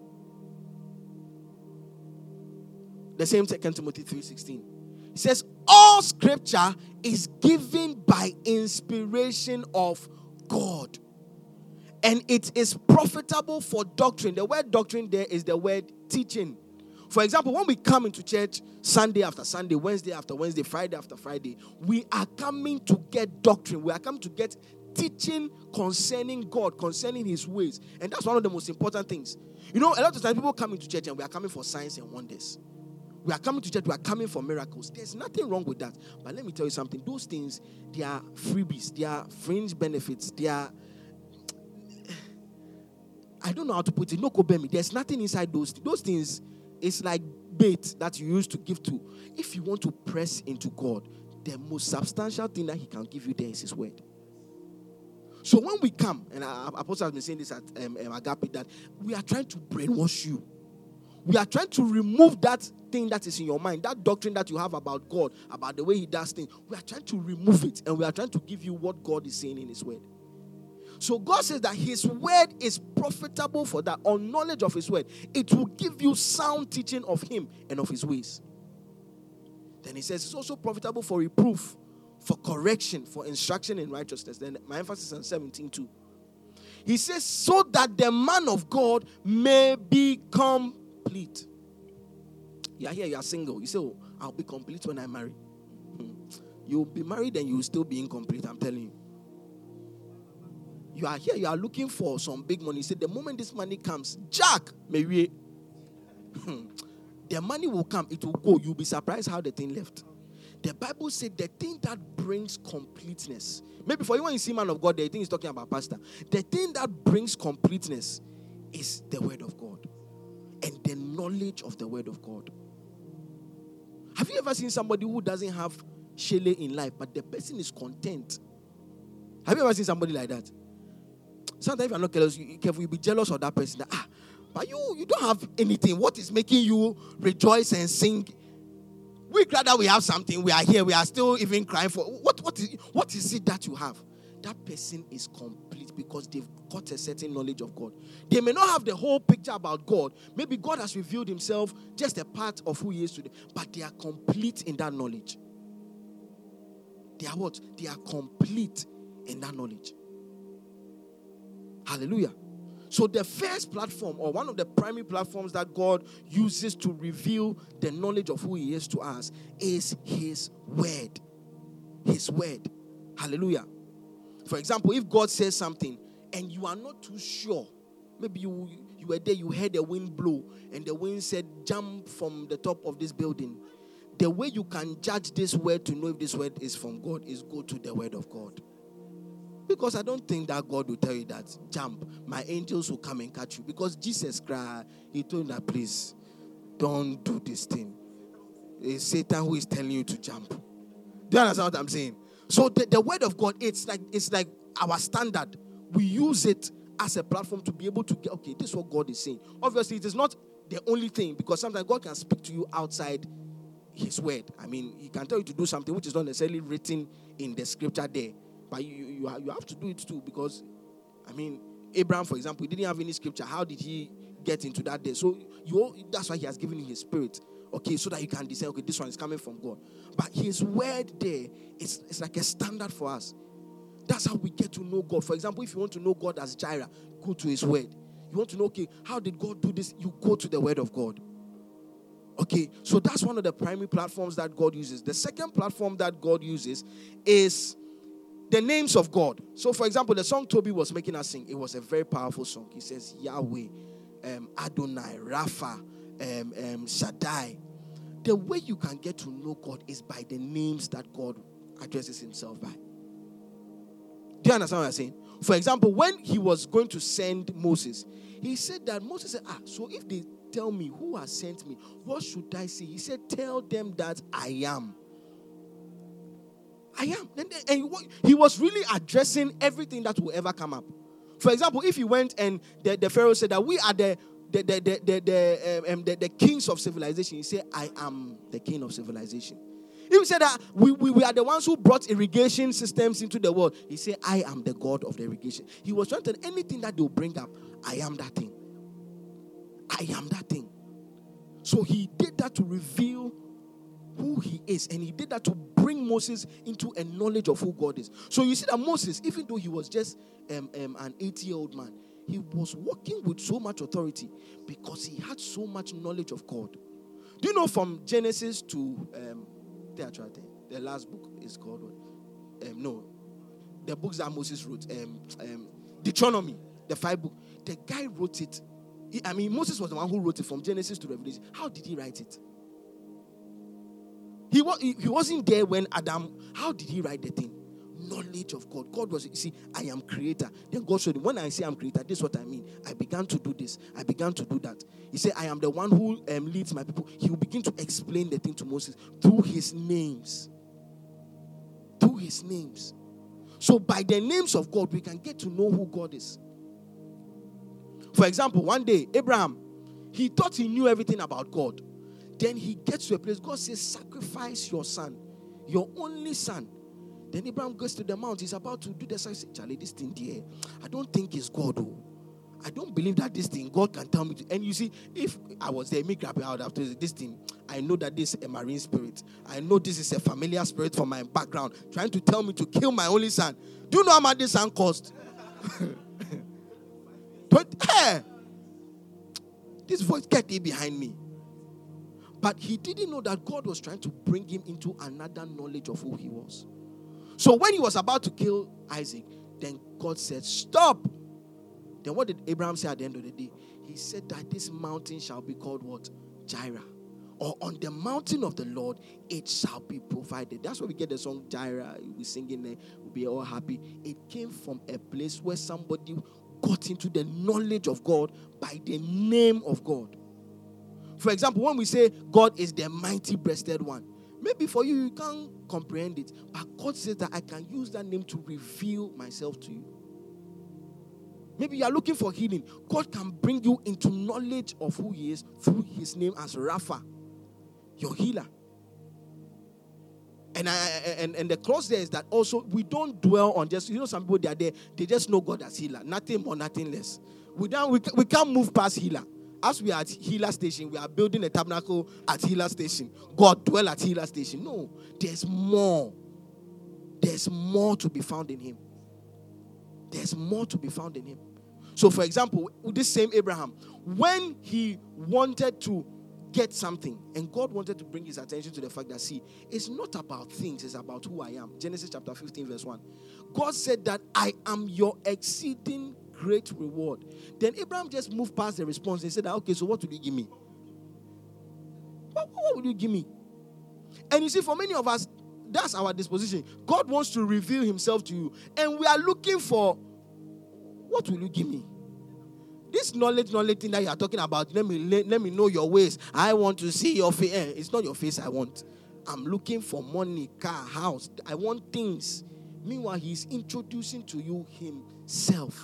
The same Second Timothy three sixteen. It says, all scripture is given by inspiration of God. And it is profitable for doctrine. The word doctrine there is the word teaching. For example, when we come into church Sunday after Sunday, Wednesday after Wednesday, Friday after Friday, we are coming to get doctrine. We are coming to get teaching concerning God, concerning his ways. And that's one of the most important things. You know, a lot of times people come into church and we are coming for signs and wonders. We are coming to church, we are coming for miracles. There's nothing wrong with that. But let me tell you something. Those things, they are freebies. They are fringe benefits. They are, I don't know how to put it. No kobemi. There's nothing inside those. Those things, it's like bait that you used to give to. If you want to press into God, the most substantial thing that he can give you there is his word. So when we come, and Apostle has been saying this at um, um, Agape, that we are trying to brainwash you. We are trying to remove that thing that is in your mind, that doctrine that you have about God, about the way he does things. We are trying to remove it, and we are trying to give you what God is saying in his word. So God says that his word is profitable for that. On knowledge of his word, it will give you sound teaching of him and of his ways. Then he says it's also profitable for reproof, for correction, for instruction in righteousness. Then my emphasis on seventeen too. He says, so that the man of God may be complete. You are here, you are single. You say, oh, I'll be complete when I marry. Hmm. You'll be married and you'll still be incomplete, I'm telling you. You are here, you are looking for some big money. You say, the moment this money comes, Jack, maybe the money will come, it will go. You'll be surprised how the thing left. The Bible said the thing that brings completeness. Maybe for you when you see man of God, the thing he's talking about pastor. The thing that brings completeness is the word of God. and the knowledge of the word of God. Have you ever seen somebody who doesn't have shele in life, but the person is content? Have you ever seen somebody like that? Sometimes if you're not careless, you, careful, you'll be jealous of that person. That, ah, but you, you don't have anything. What is making you rejoice and sing? We glad that we have something. We are here. We are still even crying for. What, what, is, what is it that you have? That person is complete because they've got a certain knowledge of God. They may not have the whole picture about God. Maybe God has revealed himself, just a part of who he is today. But they are complete in that knowledge. They are what? They are complete in that knowledge. Hallelujah. So the first platform, or one of the primary platforms that God uses to reveal the knowledge of who he is to us, is his word. His word. Hallelujah. For example, if God says something and you are not too sure, maybe you, you were there, you heard the wind blow, and the wind said, jump from the top of this building. The way you can judge this word to know if this word is from God is go to the word of God. Because I don't think that God will tell you that, jump, my angels will come and catch you. Because Jesus cried, he told him that, please, don't do this thing. It's Satan who is telling you to jump. Do you understand what I'm saying? So the, the word of God, it's like it's like our standard. We use it as a platform to be able to get, okay, this is what God is saying. Obviously, it is not the only thing, because sometimes God can speak to you outside his word. I mean, he can tell you to do something which is not necessarily written in the scripture there. But you, you, you have to do it too, because, I mean, Abraham, for example, he didn't have any scripture. How did he get into that day? So you, that's why he has given you his spirit. Okay, so that you can decide, okay, this one is coming from God. But his word there is it's like a standard for us. That's how we get to know God. For example, if you want to know God as Jireh, go to his word. You want to know, okay, how did God do this? You go to the word of God. Okay, so that's one of the primary platforms that God uses. The second platform that God uses is the names of God. So, for example, the song Toby was making us sing, it was a very powerful song. He says, Yahweh, um, Adonai, Rapha, um, um, Shaddai. The way you can get to know God is by the names that God addresses himself by. Do you understand what I'm saying? For example, when he was going to send Moses, he said that Moses said, ah, so if they tell me who has sent me, what should I say? He said, tell them that I am. I am. And he was really addressing everything that will ever come up. For example, if he went and the, the Pharaoh said that we are the the the the the, the, um, the, the kings of civilization, he said, I am the king of civilization. If he said that we, we, we are the ones who brought irrigation systems into the world, he said, I am the God of the irrigation. He was trying to tell anything that they will bring up, I am that thing. I am that thing. So he did that to reveal who he is, and he did that to bring Moses into a knowledge of who God is. So you see that Moses, even though he was just um, um, an eighty-year-old man, he was walking with so much authority because he had so much knowledge of God. Do you know from Genesis to um, the last book is called what? Um, no, the books that Moses wrote, um, um, Deuteronomy, the five books. The guy wrote it. He, I mean, Moses was the one who wrote it from Genesis to Revelation. How did he write it? He, was, he, he wasn't there when Adam, how did he write the thing? Knowledge of God. God was, you see, I am creator. Then God showed him, when I say I'm creator, this is what I mean. I began to do this. I began to do that. He said, I am the one who um, leads my people. He will begin to explain the thing to Moses through his names. Through his names. So by the names of God, we can get to know who God is. For example, one day, Abraham, he thought he knew everything about God. Then he gets to a place, God says, sacrifice your son, your only son. Then Abraham goes to the mount. He's about to do the sacrifice. Charlie, this thing there, I don't think it's God. Oh. I don't believe that this thing, God can tell me to. And you see, if I was there, me grabbing out after this thing, I know that this is a marine spirit. I know this is a familiar spirit from my background, trying to tell me to kill my only son. Do you know how much this son cost? But, hey, this voice get in behind me. But he didn't know that God was trying to bring him into another knowledge of who he was. So when he was about to kill Isaac, then God said, stop. Then what did Abraham say at the end of the day? He said that this mountain shall be called what? Jireh. Or on the mountain of the Lord, it shall be provided. That's where we get the song Jireh. We sing in there, we'll be all happy. It came from a place where somebody got into the knowledge of God by the name of God. For example, when we say God is the mighty breasted one, maybe for you, you can't comprehend it. But God says that I can use that name to reveal myself to you. Maybe you are looking for healing. God can bring you into knowledge of who He is through His name as Rapha, your healer. And I, and, and the clause there is that also we don't dwell on just, you know, some people, they are there, they just know God as healer. Nothing more, nothing less. We, don't, we, we can't move past healer. As we are at healer station, we are building a tabernacle at healer station. God dwell at healer station. No, there's more. There's more to be found in Him. There's more to be found in Him. So, for example, this same Abraham, when he wanted to get something, and God wanted to bring his attention to the fact that, see, it's not about things, it's about who I am. Genesis chapter fifteen, verse one. God said that I am your exceeding great reward. Then Abraham just moved past the response and said, okay, so what will you give me? What, what will you give me? And you see, for many of us, that's our disposition. God wants to reveal Himself to you, and we are looking for, what will you give me? This knowledge, knowledge thing that you are talking about, let me let, let me know your ways. I want to see your face. Eh, it's not your face I want. I'm looking for money, car, house. I want things. Meanwhile, He's introducing to you Himself.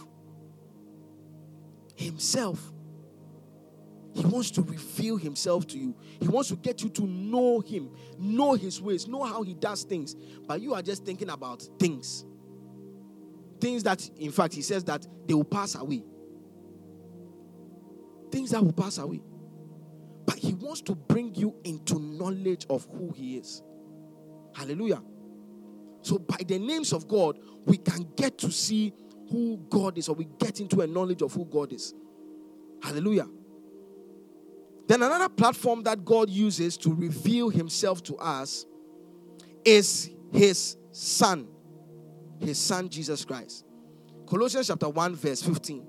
Himself. He wants to reveal Himself to you. He wants to get you to know Him, know His ways, know how He does things. But you are just thinking about things. Things that, in fact, He says that they will pass away. Things that will pass away. But He wants to bring you into knowledge of who He is. Hallelujah. So by the names of God, we can get to see who God is, or we get into a knowledge of who God is. Hallelujah. Then another platform that God uses to reveal Himself to us is His Son. His Son, Jesus Christ. Colossians chapter one, verse fifteen.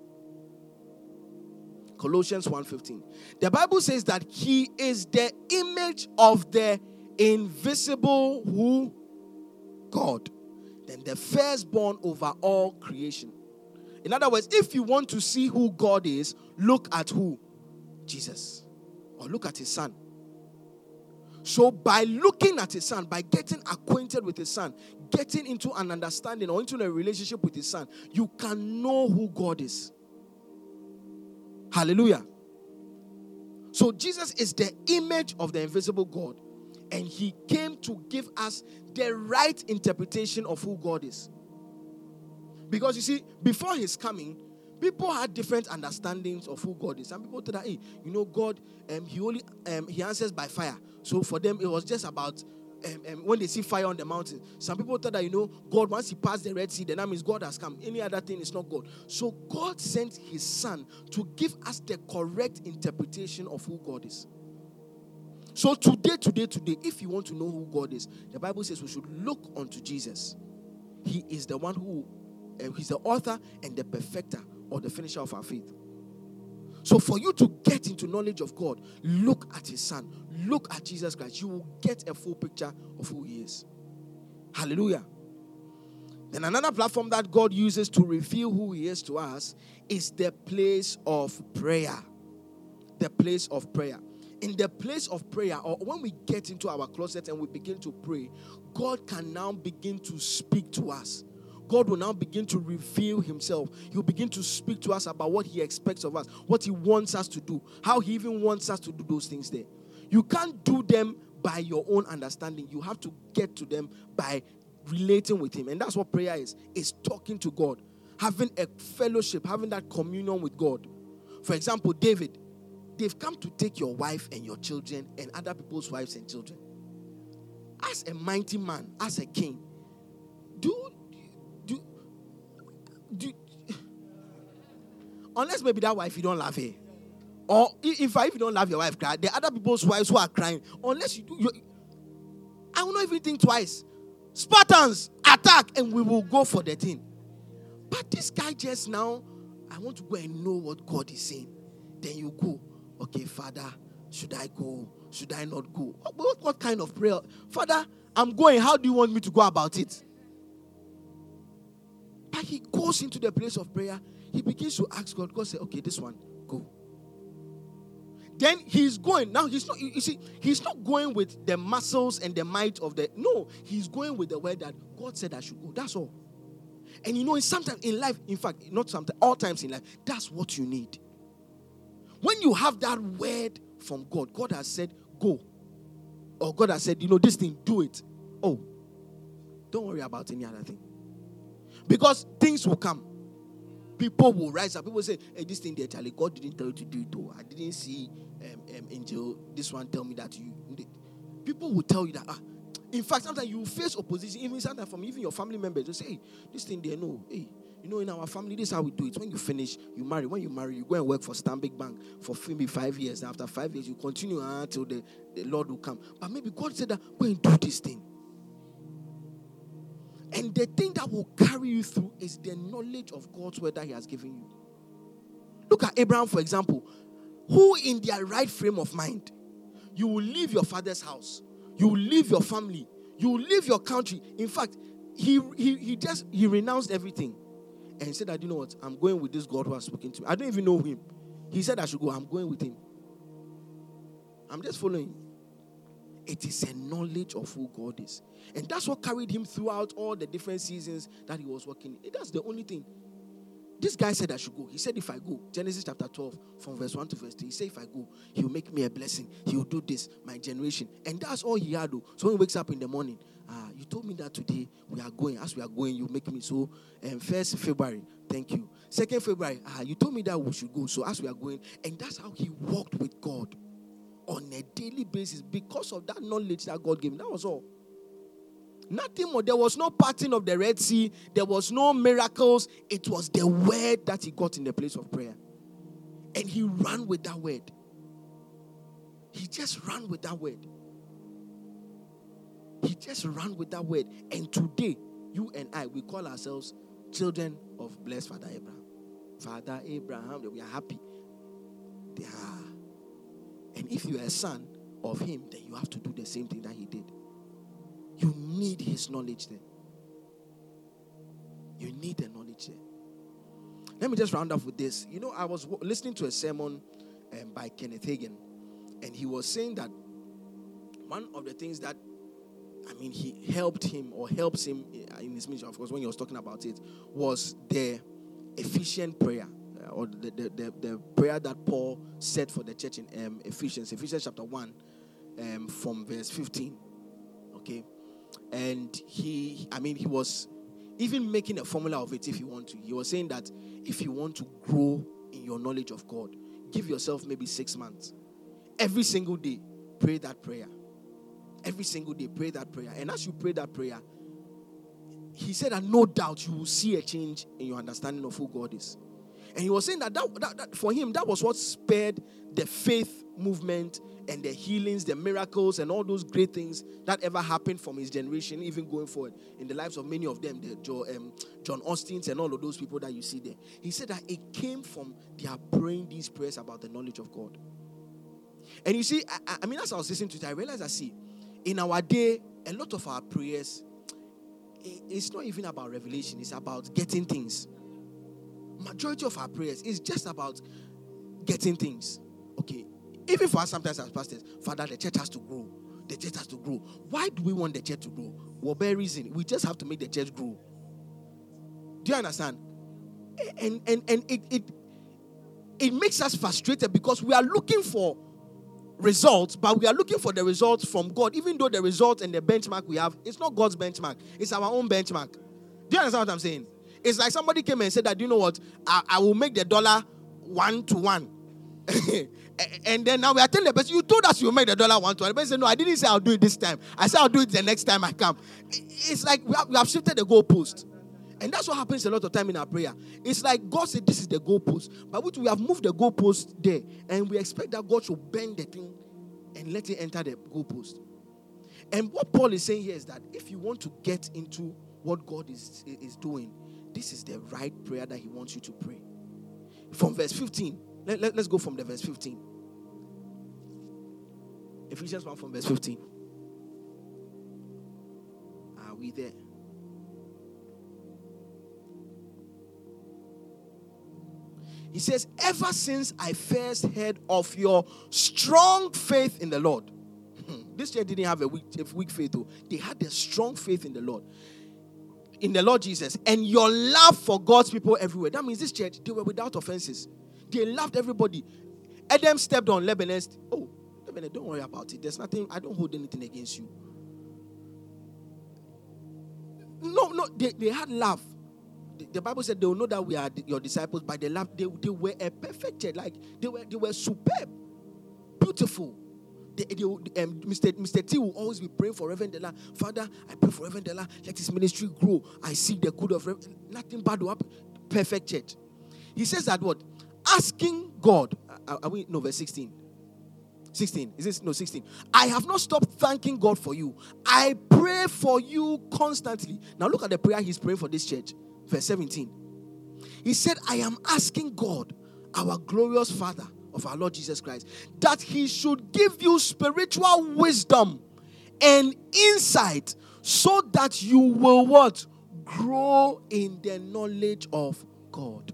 Colossians one fifteen. The Bible says that He is the image of the invisible who? God. Then the firstborn over all creation. In other words, if you want to see who God is, look at who? Jesus. Or look at His Son. So by looking at His Son, by getting acquainted with His Son, getting into an understanding or into a relationship with His Son, you can know who God is. Hallelujah. So Jesus is the image of the invisible God, and He came to give us the right interpretation of who God is. Because you see, before His coming, people had different understandings of who God is. Some people thought that, hey, you know, God, um, He only um, He answers by fire. So for them, it was just about um, um, when they see fire on the mountain. Some people thought that, you know, God, once He passed the Red Sea, then that means God has come. Any other thing is not God. So God sent His Son to give us the correct interpretation of who God is. So today, today, today, if you want to know who God is, the Bible says we should look unto Jesus. He is the one who, uh, He's the author and the perfecter or the finisher of our faith. So for you to get into knowledge of God, look at His Son. Look at Jesus Christ. You will get a full picture of who He is. Hallelujah. Then another platform that God uses to reveal who He is to us is the place of prayer. The place of prayer. In the place of prayer, or when we get into our closet and we begin to pray, God can now begin to speak to us. God will now begin to reveal Himself. He'll begin to speak to us about what He expects of us, what He wants us to do, how He even wants us to do those things there. You can't do them by your own understanding. You have to get to them by relating with Him. And that's what prayer is. It's talking to God, having a fellowship, having that communion with God. For example, David, they've come to take your wife and your children and other people's wives and children. As a mighty man, as a king, do Do, do, unless maybe that wife you don't love her, or in fact if you don't love your wife, cry, the other people's wives who are crying, unless you do, you, I will not even think twice. Spartans, attack, and we will go for the thing. But this guy just now, I want to go and know what God is saying. Then you go, okay, Father, should I go? Should I not go? What, what kind of prayer? Father, I'm going. How do you want me to go about it? But he goes into the place of prayer. He begins to ask God. God says, okay, this one, go. Then he's going. Now he's not, you see, he's not going with the muscles and the might of the, no, he's going with the word that God said I should go. That's all. And you know, sometimes in life, in fact, not sometimes, all times in life, that's what you need. When you have that word from God, God has said, go. Or God has said, you know, this thing, do it. Oh, don't worry about any other thing. Because things will come. People will rise up. People say, hey, this thing there, Charlie, God didn't tell you to do it though. I didn't see um, um, Angel, this one tell me that you did. People will tell you that. Ah. In fact, sometimes you face opposition, even sometimes from even your family members. They say, hey, this thing there, no. Hey, you know, in our family, this is how we do it. When you finish, you marry. When you marry, you go and work for Stanbic Bank for maybe five years. And after five years, you continue until the, the Lord will come. But maybe God said that, go and do this thing. And the thing that will carry you through is the knowledge of God's word that he has given you. Look at Abraham, for example, who in their right frame of mind, you will leave your father's house, you will leave your family, you will leave your country. In fact, he he, he just, he renounced everything and said that, you know what, I'm going with this God who has spoken to me. I don't even know him. He said I should go, I'm going with him. I'm just following. It is a knowledge of who God is. And that's what carried him throughout all the different seasons that he was working in. That's the only thing. This guy said I should go. He said if I go, Genesis chapter twelve, from verse one to verse three, he said if I go, he'll make me a blessing. He'll do this, my generation. And that's all he had. Though. So when he wakes up in the morning, ah, you told me that today we are going. As we are going, you make me so. Um, first February, thank you. Second February, ah, you told me that we should go. So as we are going, and that's how he walked with God on a daily basis because of that knowledge that God gave him. That was all. Nothing more. There was no parting of the Red Sea. There was no miracles. It was the word that he got in the place of prayer. And he ran with that word. He just ran with that word. He just ran with that word. And today, you and I, we call ourselves children of blessed Father Abraham. Father Abraham, we are happy. They are. And if you are a son of him, then you have to do the same thing that he did. You need his knowledge there. You need the knowledge there. Let me just round off with this. You know, I was w- listening to a sermon um, by Kenneth Hagin, and he was saying that one of the things that, I mean, he helped him or helps him in his mission, of course, when he was talking about it, was the efficient prayer. Uh, or the, the, the, the prayer that Paul said for the church in um, Ephesians, Ephesians chapter one, um, from verse fifteen. Okay. And he, I mean, he was even making a formula of it if you want to. He was saying that if you want to grow in your knowledge of God, give yourself maybe six months. Every single day, pray that prayer. Every single day, pray that prayer. And as you pray that prayer, he said that no doubt you will see a change in your understanding of who God is. And he was saying that, that, that, that for him, that was what spurred the faith movement and the healings, the miracles, and all those great things that ever happened from his generation, even going forward in the lives of many of them, the Joe, um, John Austins and all of those people that you see there. He said that it came from their praying these prayers about the knowledge of God. And you see, I, I mean, as I was listening to it, I realized I see, in our day, a lot of our prayers, it's not even about revelation, it's about getting things. Majority of our prayers is just about getting things. Okay. Even for us sometimes as pastors, Father, the church has to grow. The church has to grow. Why do we want the church to grow? Well, very reason. We just have to make the church grow. Do you understand? And and and it it it makes us frustrated because we are looking for results, but we are looking for the results from God, even though the result and the benchmark we have, it's not God's benchmark. It's our own benchmark. Do you understand what I'm saying? It's like somebody came and said that, you know what, I, I will make the dollar one to one. And then now we are telling the person, you told us you will make the dollar one to one. The person said, no, I didn't say I'll do it this time. I said I'll do it the next time I come. It's like we have, we have shifted the goalpost. And that's what happens a lot of time in our prayer. It's like God said this is the goalpost, but which we have moved the goalpost there, and we expect that God should bend the thing and let it enter the goalpost. And what Paul is saying here is that if you want to get into what God is, is doing, this is the right prayer that he wants you to pray. From verse fifteen, let, let, let's go from the verse fifteen. Ephesians one from verse fifteen. Are we there? He says, ever since I first heard of your strong faith in the Lord. This church didn't have a weak, a weak faith, though. They had a strong faith in the Lord. In the Lord Jesus. And your love for God's people everywhere. That means this church, they were without offenses. They loved everybody. Adam stepped on Lebanon. Oh, Lebanon, don't worry about it. There's nothing, I don't hold anything against you. No, no, they, they had love. The, the Bible said they will know that we are your disciples by the love. They, they were a perfect church. Like, they were, they were superb. Beautiful. They, they, um, Mister Mister T will always be praying for Reverend Dela. Father, I pray for Reverend Dela. Let his ministry grow. I see the good of Reverend. Nothing bad will happen. Perfect church. He says that what? Asking God. Are, are we, no, verse sixteen. sixteen. Is this? No, sixteen. I have not stopped thanking God for you. I pray for you constantly. Now look at the prayer he's praying for this church. Verse seventeen. He said, I am asking God, our glorious Father, of our Lord Jesus Christ, that he should give you spiritual wisdom and insight so that you will what? Grow in the knowledge of God.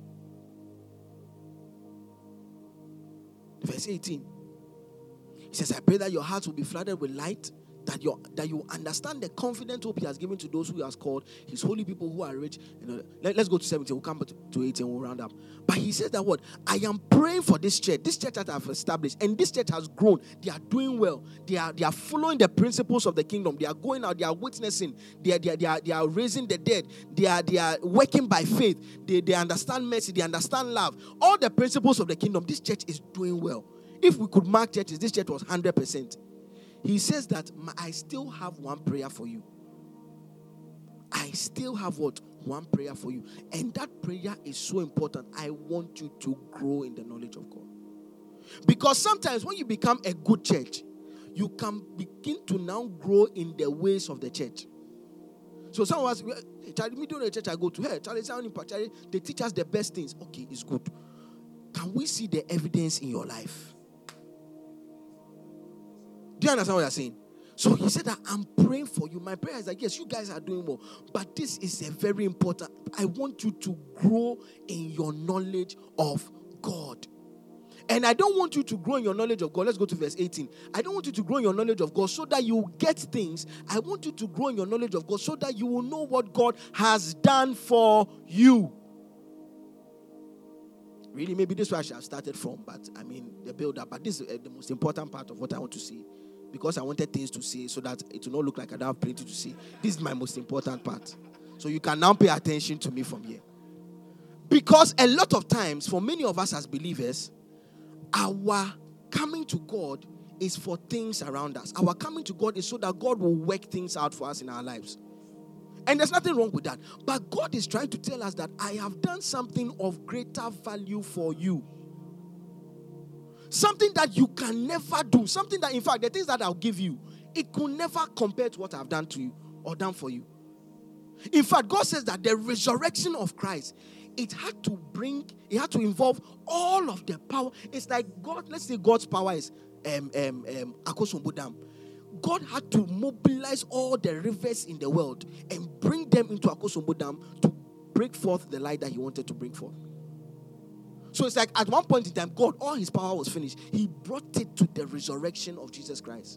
Verse eighteen. He says, I pray that your hearts will be flooded with light, that you that you understand the confident hope he has given to those who he has called, his holy people who are rich. You know, let, let's go to seventeen. We'll come to, to eighteen. We'll round up. But he says that what? I am praying for this church. This church that I've established. And this church has grown. They are doing well. They are, they are following the principles of the kingdom. They are going out. They are witnessing. They are, they are, they are, they are raising the dead. They are, they are working by faith. They, they understand mercy. They understand love. All the principles of the kingdom. This church is doing well. If we could mark churches, this church was one hundred percent. He says that I still have one prayer for you. I still have what? One prayer for you. And that prayer is so important. I want you to grow in the knowledge of God. Because sometimes when you become a good church, you can begin to now grow in the ways of the church. So some of us, Charlie, me doing the church I go to, hey, Charlie, Charlie, they teach us the best things. Okay, it's good. Can we see the evidence in your life? Do you understand what I'm saying? So he said that I'm praying for you. My prayer is that, yes, you guys are doing well. But this is a very important. I want you to grow in your knowledge of God. And I don't want you to grow in your knowledge of God. Let's go to verse eighteen. I don't want you to grow in your knowledge of God so that you get things. I want you to grow in your knowledge of God so that you will know what God has done for you. Really, maybe this is where I should have started from. But, I mean, the build-up. But this is the most important part of what I want to see. Because I wanted things to say so that it will not look like I don't have plenty to say. This is my most important part. So you can now pay attention to me from here. Because a lot of times, for many of us as believers, our coming to God is for things around us. Our coming to God is so that God will work things out for us in our lives. And there's nothing wrong with that. But God is trying to tell us that I have done something of greater value for you. Something that you can never do. Something that, in fact, the things that I'll give you, it could never compare to what I've done to you or done for you. In fact, God says that the resurrection of Christ, it had to bring, it had to involve all of the power. It's like God, let's say God's power is um, um, um, Akosombo Dam. God had to mobilize all the rivers in the world and bring them into Akosombo Dam to break forth the light that he wanted to bring forth. So it's like at one point in time, God, all his power was finished. He brought it to the resurrection of Jesus Christ.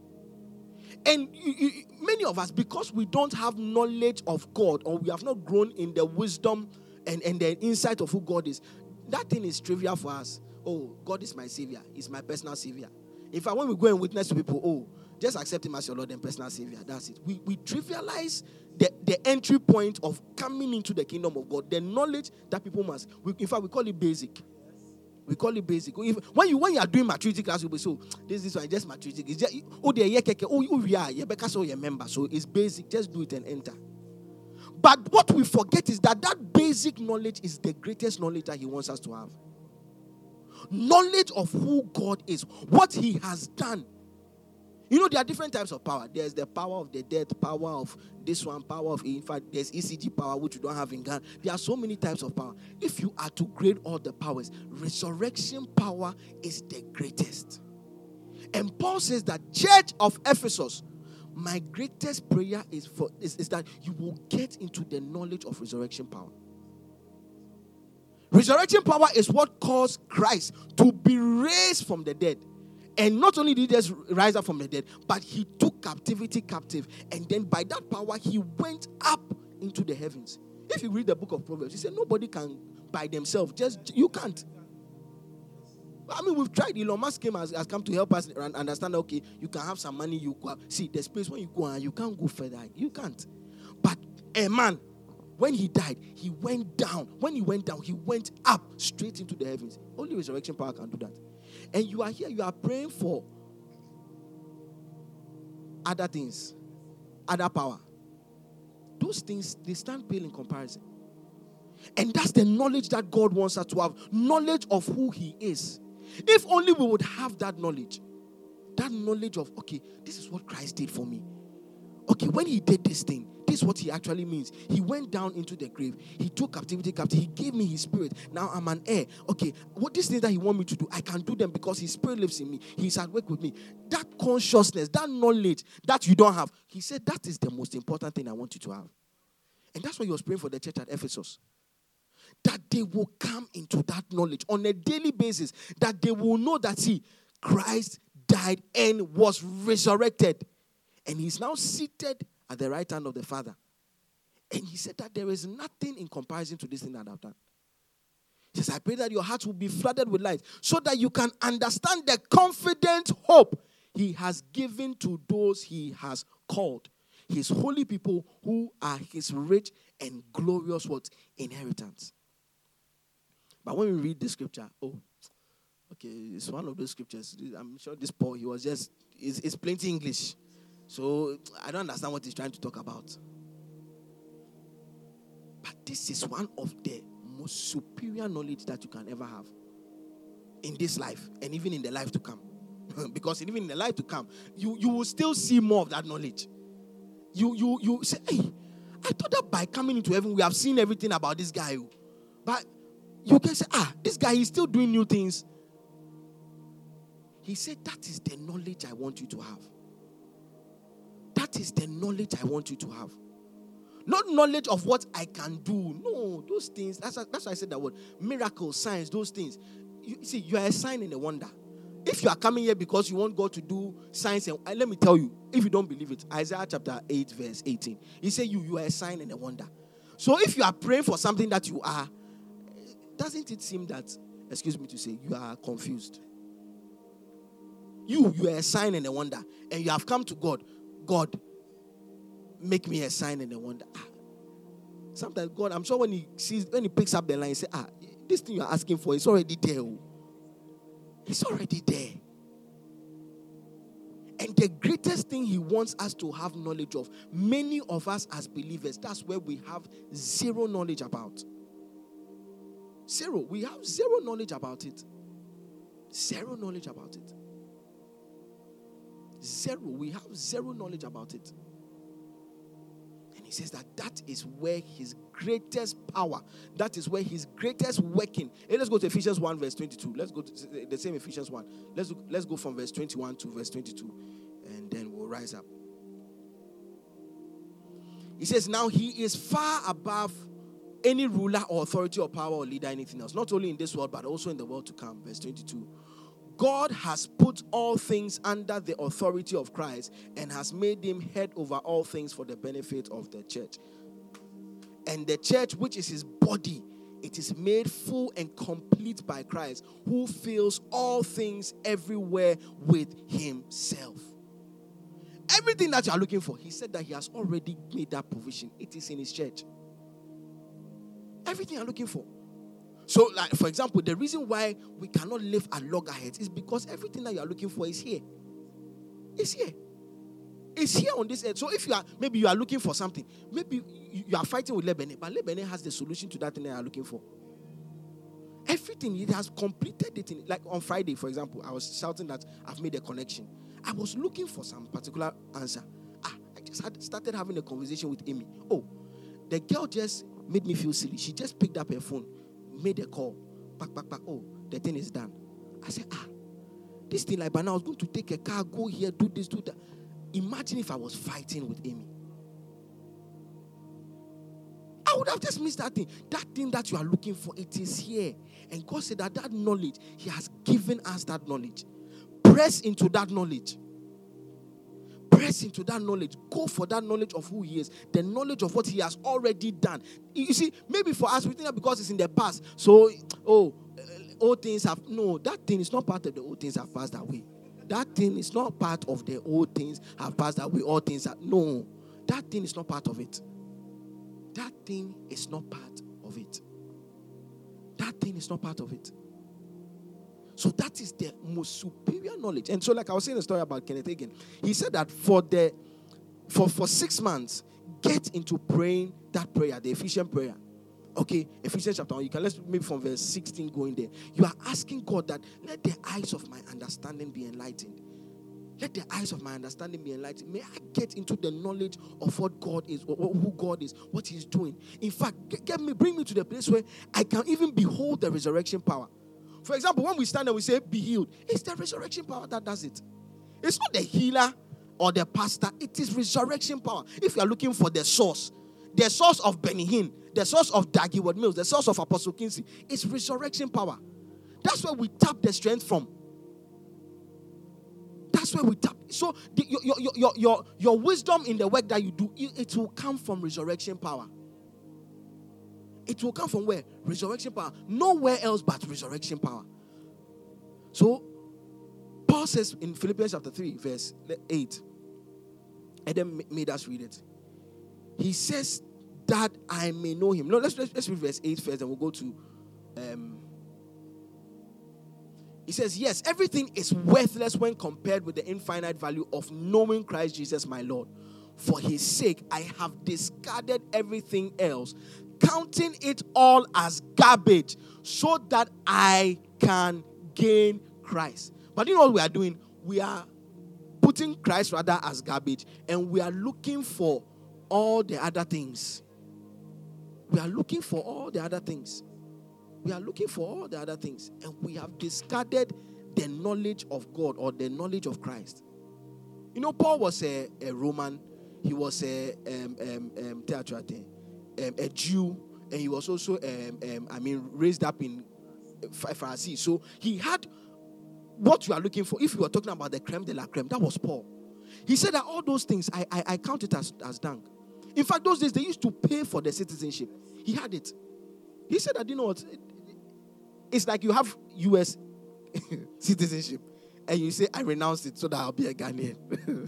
And you, you, many of us, because we don't have knowledge of God, or we have not grown in the wisdom and, and the insight of who God is, that thing is trivial for us. Oh, God is my Savior. He's my personal Savior. In fact, when we go and witness to people, oh, just accept him as your Lord and personal Savior. That's it. We, we trivialize the, the entry point of coming into the kingdom of God. The knowledge that people must. We, in fact, we call it basic. We call it basic. If, when you when you are doing maturity class, you'll be so, this is one, just maturity. It's just, oh, they are oh, you are, yeah, because you're a member. So it's basic. Just do it and enter. But what we forget is that that basic knowledge is the greatest knowledge that he wants us to have. Knowledge of who God is, what he has done. You know, there are different types of power. There's the power of the dead, power of this one, power of, in fact, there's E C G power, which you don't have in Ghana. There are so many types of power. If you are to grade all the powers, resurrection power is the greatest. And Paul says that Church of Ephesus, my greatest prayer is for is, is that you will get into the knowledge of resurrection power. Resurrection power is what caused Christ to be raised from the dead. And not only did he just rise up from the dead, but he took captivity captive. And then by that power, he went up into the heavens. If you read the book of Proverbs, he said nobody can by themselves. Just you can't. I mean, we've tried. Elon Musk came has, has come to help us understand. Okay, you can have some money. You go, see the space when you go and you can't go further. You can't. But a man, when he died, he went down. When he went down, he went up straight into the heavens. Only resurrection power can do that. And you are here, you are praying for other things, other power. Those things, they stand pale in comparison. And that's the knowledge that God wants us to have. Knowledge of who he is. If only we would have that knowledge. That knowledge of, okay, this is what Christ did for me. Okay, when he did this thing, this is what he actually means. He went down into the grave. He took captivity captive. He gave me his spirit. Now I'm an heir. Okay, what these things that he wants me to do, I can do them because his spirit lives in me. He's at work with me. That consciousness, that knowledge that you don't have, he said that is the most important thing I want you to have. And that's why he was praying for the church at Ephesus. That they will come into that knowledge on a daily basis. That they will know that, see, Christ died and was resurrected. And he's now seated at the right hand of the Father. And he said that there is nothing in comparison to this thing that I've done. He says, I pray that your hearts will be flooded with light so that you can understand the confident hope he has given to those he has called. His holy people who are his rich and glorious what? Inheritance. But when we read the scripture, oh, okay, it's one of those scriptures. I'm sure this Paul, he was just, it's, it's plenty English. So I don't understand what he's trying to talk about. But this is one of the most superior knowledge that you can ever have in this life and even in the life to come. Because even in the life to come, you, you will still see more of that knowledge. You, you, you say, hey, I thought that by coming into heaven, we have seen everything about this guy. But you can say, ah, this guy is still doing new things. He said, that is the knowledge I want you to have. That is the knowledge I want you to have. Not knowledge of what I can do. No, those things, that's, that's why I said that word. Miracles, signs, those things. You see, you are a sign and a wonder. If you are coming here because you want God to do signs, and let me tell you, if you don't believe it, Isaiah chapter eight, verse eighteen. He said you, you are a sign and a wonder. So if you are praying for something that you are, doesn't it seem that, excuse me to say, you are confused? You, you are a sign and a wonder. And you have come to God. God, make me a sign and a wonder. Ah. Sometimes God, I'm sure when he sees, when he picks up the line, he says, ah, this thing you're asking for is already there. It's already there. And the greatest thing he wants us to have knowledge of, many of us as believers, that's where we have zero knowledge about. Zero. We have zero knowledge about it. Zero knowledge about it. Zero. We have zero knowledge about it. And he says that that is where his greatest power, that is where his greatest working. Hey, let's go to Ephesians one verse twenty-two. Let's go to the same Ephesians one. Let's, let's go from verse twenty-one to verse twenty-two. And then we'll rise up. He says, now he is far above any ruler or authority or power or leader, anything else. Not only in this world, but also in the world to come. Verse twenty-two. God has put all things under the authority of Christ and has made him head over all things for the benefit of the church. And the church, which is his body, it is made full and complete by Christ, who fills all things everywhere with himself. Everything that you are looking for, he said that he has already made that provision. It is in his church. Everything you're looking for. So, like, for example, the reason why we cannot live at loggerheads is because everything that you are looking for is here. It's here. It's here on this earth. So if you are, maybe you are looking for something, maybe you are fighting with Lebanon, but Lebanon has the solution to that thing that you are looking for. Everything, it has completed it. In, like on Friday, for example, I was shouting that I've made a connection. I was looking for some particular answer. Ah, I just had started having a conversation with Amy. Oh, the girl just made me feel silly. She just picked up her phone, made a call. Back, back, back. Oh, the thing is done. I said, ah, this thing like by now I was going to take a car, go here, do this, do that. Imagine if I was fighting with Amy. I would have just missed that thing. That thing that you are looking for, it is here. And God said that that knowledge, He has given us that knowledge. Press into that knowledge. Press into that knowledge. Go for that knowledge of who He is. The knowledge of what He has already done. You see, maybe for us, we think that because it's in the past. So, oh, old things have... No, that thing is not part of the old things have passed away. That thing is not part of the old things have passed away. All things are... No, that thing is not part of it. That thing is not part of it. That thing is not part of it. So that is the most superior knowledge. And so, like I was saying a story about Kenneth Hagin, he said that for the for, for six months, get into praying that prayer, the Ephesian prayer. Okay, Ephesians chapter one. You can let's maybe from verse sixteen going there. You are asking God that let the eyes of my understanding be enlightened. Let the eyes of my understanding be enlightened. May I get into the knowledge of what God is, or who God is, what He's doing. In fact, get me, bring me to the place where I can even behold the resurrection power. For example, when we stand and we say, be healed, it's the resurrection power that does it. It's not the healer or the pastor. It is resurrection power. If you are looking for the source, the source of Benny Hinn, the source of Daggy Ward Mills, the source of Apostle Kinsey, it's resurrection power. That's where we tap the strength from. That's where we tap. So the, your, your, your, your, your wisdom in the work that you do, it, it will come from resurrection power. It will come from where? Resurrection power. Nowhere else but resurrection power. So, Paul says in Philippians chapter three, verse eight, and then made us read it. He says that I may know Him. No, let's, let's, let's read verse eight first, and we'll go to... Um, He says, yes, everything is worthless when compared with the infinite value of knowing Christ Jesus my Lord. For His sake, I have discarded everything else, counting it all as garbage, so that I can gain Christ. But you know what we are doing? We are putting Christ rather as garbage, and we are looking for all the other things. We are looking for all the other things. We are looking for all the other things, and we have discarded the knowledge of God or the knowledge of Christ. You know, Paul was a, a Roman. He was a um, um, um, um, a Jew, and he was also, um, um, I mean, raised up in Pharisee. So he had what you are looking for. If you were talking about the creme de la creme, that was Paul. He said that all those things, I, I, I count it as, as dung. In fact, those days, they used to pay for the citizenship. He had it. He said that, you know what, it's like you have U S citizenship, and you say, I renounced it so that I'll be a Ghanaian.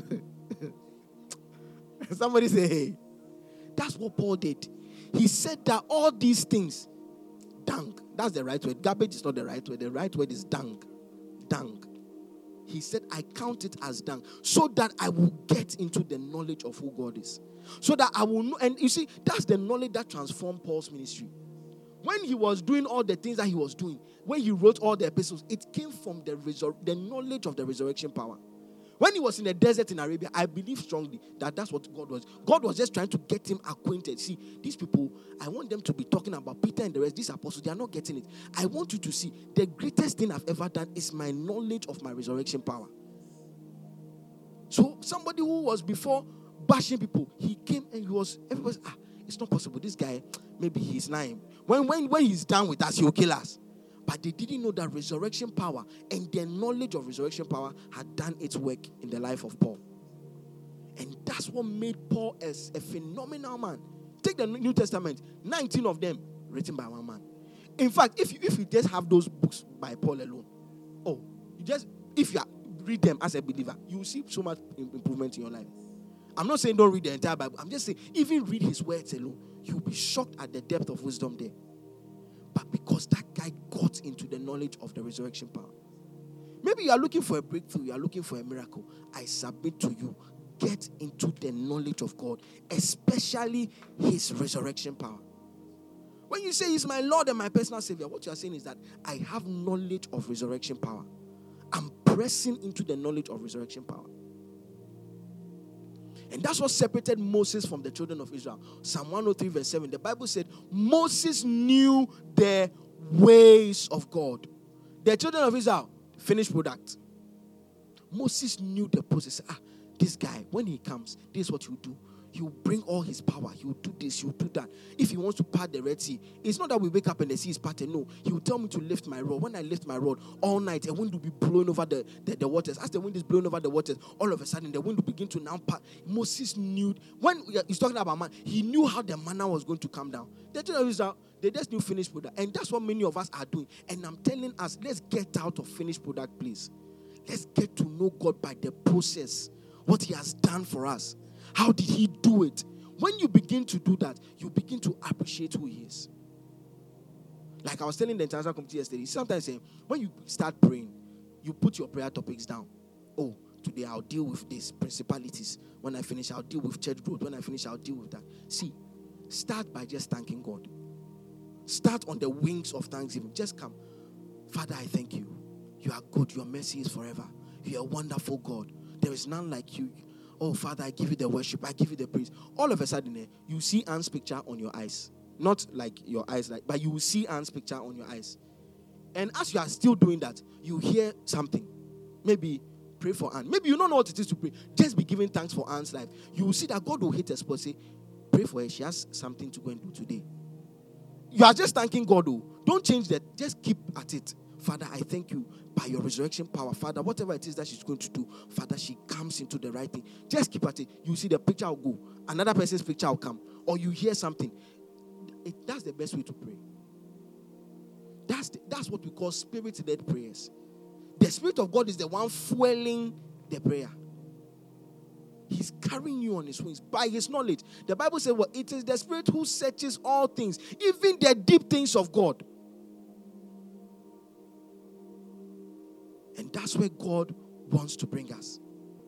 Somebody say, hey. That's what Paul did. He said that all these things, dung, that's the right word. Garbage is not the right word. The right word is dung. Dung. He said, I count it as dung, so that I will get into the knowledge of who God is. So that I will know. And you see, that's the knowledge that transformed Paul's ministry. When he was doing all the things that he was doing, when he wrote all the epistles, it came from the resur- the knowledge of the resurrection power. When he was in the desert in Arabia, I believe strongly that that's what God was. God was just trying to get him acquainted. See, these people, I want them to be talking about Peter and the rest, these apostles, they are not getting it. I want you to see, the greatest thing I've ever done is my knowledge of my resurrection power. So somebody who was before bashing people, he came and he was, everybody was, ah, it's not possible. This guy, maybe he's lying. When, when, when he's done with us, he'll kill us. But they didn't know that resurrection power and their knowledge of resurrection power had done its work in the life of Paul. And that's what made Paul as a phenomenal man. Take the New Testament, nineteen of them written by one man. In fact, if you, if you just have those books by Paul alone, oh, you just, if you read them as a believer, you will see so much improvement in your life. I'm not saying don't read the entire Bible. I'm just saying, even read his words alone, you'll be shocked at the depth of wisdom there. But because that guy got into the knowledge of the resurrection power. Maybe you are looking for a breakthrough, you are looking for a miracle. I submit to you, get into the knowledge of God, especially his resurrection power. When you say he's my Lord and my personal Savior, what you are saying is that I have knowledge of resurrection power. I'm pressing into the knowledge of resurrection power. And that's what separated Moses from the children of Israel. Psalm one oh three verse seven, the Bible said, Moses knew the ways of God. The children of Israel, finished product. Moses knew the process. Ah, this guy, when he comes, this is what you do. He will bring all his power. He will do this, he will do that. If he wants to part the Red Sea, it's not that we wake up and the sea is parted. No, he will tell me to lift my rod. When I lift my rod all night, the wind will be blowing over the, the, the waters. As the wind is blowing over the waters, all of a sudden the wind will begin to now part. Moses knew, when he's talking about man, he knew how the manna was going to come down. They They just knew finished product. And that's what many of us are doing. And I'm telling us, let's get out of finished product, please. Let's get to know God by the process. What he has done for us. How did he do it? When you begin to do that, you begin to appreciate who he is. Like I was telling the international committee yesterday, sometimes saying, when you start praying, you put your prayer topics down. Oh, today I'll deal with these principalities. When I finish, I'll deal with church growth. When I finish, I'll deal with that. See, start by just thanking God. Start on the wings of thanksgiving. Just come. Father, I thank you. You are good. Your mercy is forever. You are a wonderful God. There is none like you. Oh, Father, I give you the worship. I give you the praise. All of a sudden, eh, you see Anne's picture on your eyes. Not like your eyes, like, but you will see Anne's picture on your eyes. And as you are still doing that, you hear something. Maybe pray for Anne. Maybe you don't know what it is to pray. Just be giving thanks for Anne's life. You will see that God will hit a spot. Say, pray for her. She has something to go and do today. You are just thanking God. Oh. Don't change that. Just keep at it. Father, I thank you by your resurrection power. Father, whatever it is that she's going to do, Father, she comes into the right thing. Just keep at it. You see the picture will go. Another person's picture will come. Or you hear something. It, that's the best way to pray. That's, the, that's what we call spirit-led prayers. The Spirit of God is the one fueling the prayer. He's carrying you on his wings by his knowledge. The Bible says, well, it is the Spirit who searches all things, even the deep things of God. And that's where God wants to bring us.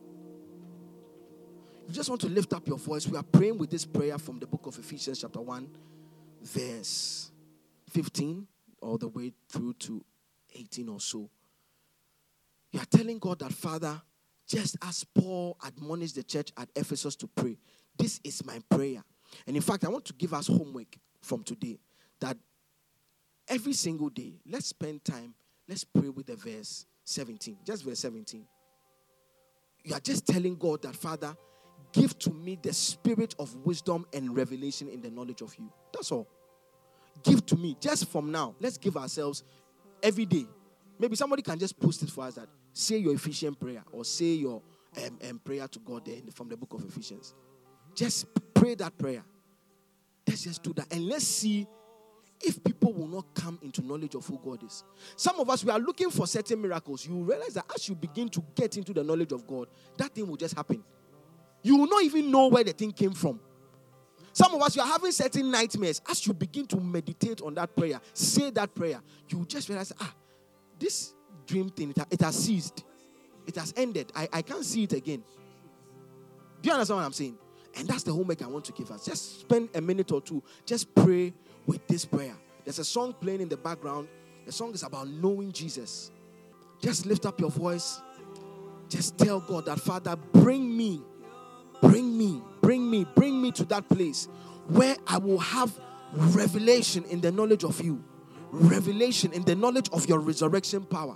You just want to lift up your voice. We are praying with this prayer from the book of Ephesians chapter one, verse fifteen, all the way through to eighteen or so. You are telling God that, Father, just as Paul admonished the church at Ephesus to pray, this is my prayer. And in fact, I want to give us homework from today that every single day, let's spend time, let's pray with the verse seventeen. Just verse seventeen. You are just telling God that, Father, give to me the spirit of wisdom and revelation in the knowledge of you. That's all. Give to me. Just from now, let's give ourselves every day. Maybe somebody can just post it for us that say your Ephesian prayer or say your um, um, prayer to God there from the book of Ephesians. Just pray that prayer. Let's just do that. And let's see if people will not come into knowledge of who God is. Some of us, we are looking for certain miracles. You realize that as you begin to get into the knowledge of God, that thing will just happen. You will not even know where the thing came from. Some of us, you are having certain nightmares. As you begin to meditate on that prayer, say that prayer, you will just realize, ah, this dream thing, it, ha- it has ceased. It has ended. I, I can't see it again. Do you understand what I'm saying? And that's the homework I want to give us. Just spend a minute or two. Just pray with this prayer. There's a song playing in the background. The song is about knowing Jesus. Just lift up your voice. Just tell God that, Father, bring me, bring me, bring me, bring me to that place where I will have revelation in the knowledge of you. Revelation in the knowledge of your resurrection power.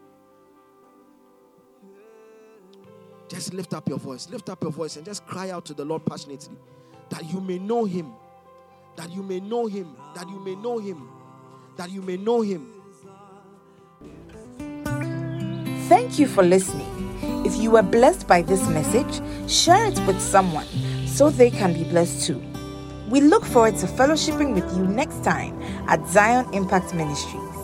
Just lift up your voice. Lift up your voice and just cry out to the Lord passionately that you may know him. That you may know him. That you may know him. That you may know him. Thank you for listening. If you were blessed by this message, share it with someone so they can be blessed too. We look forward to fellowshipping with you next time at Zion Impact Ministries.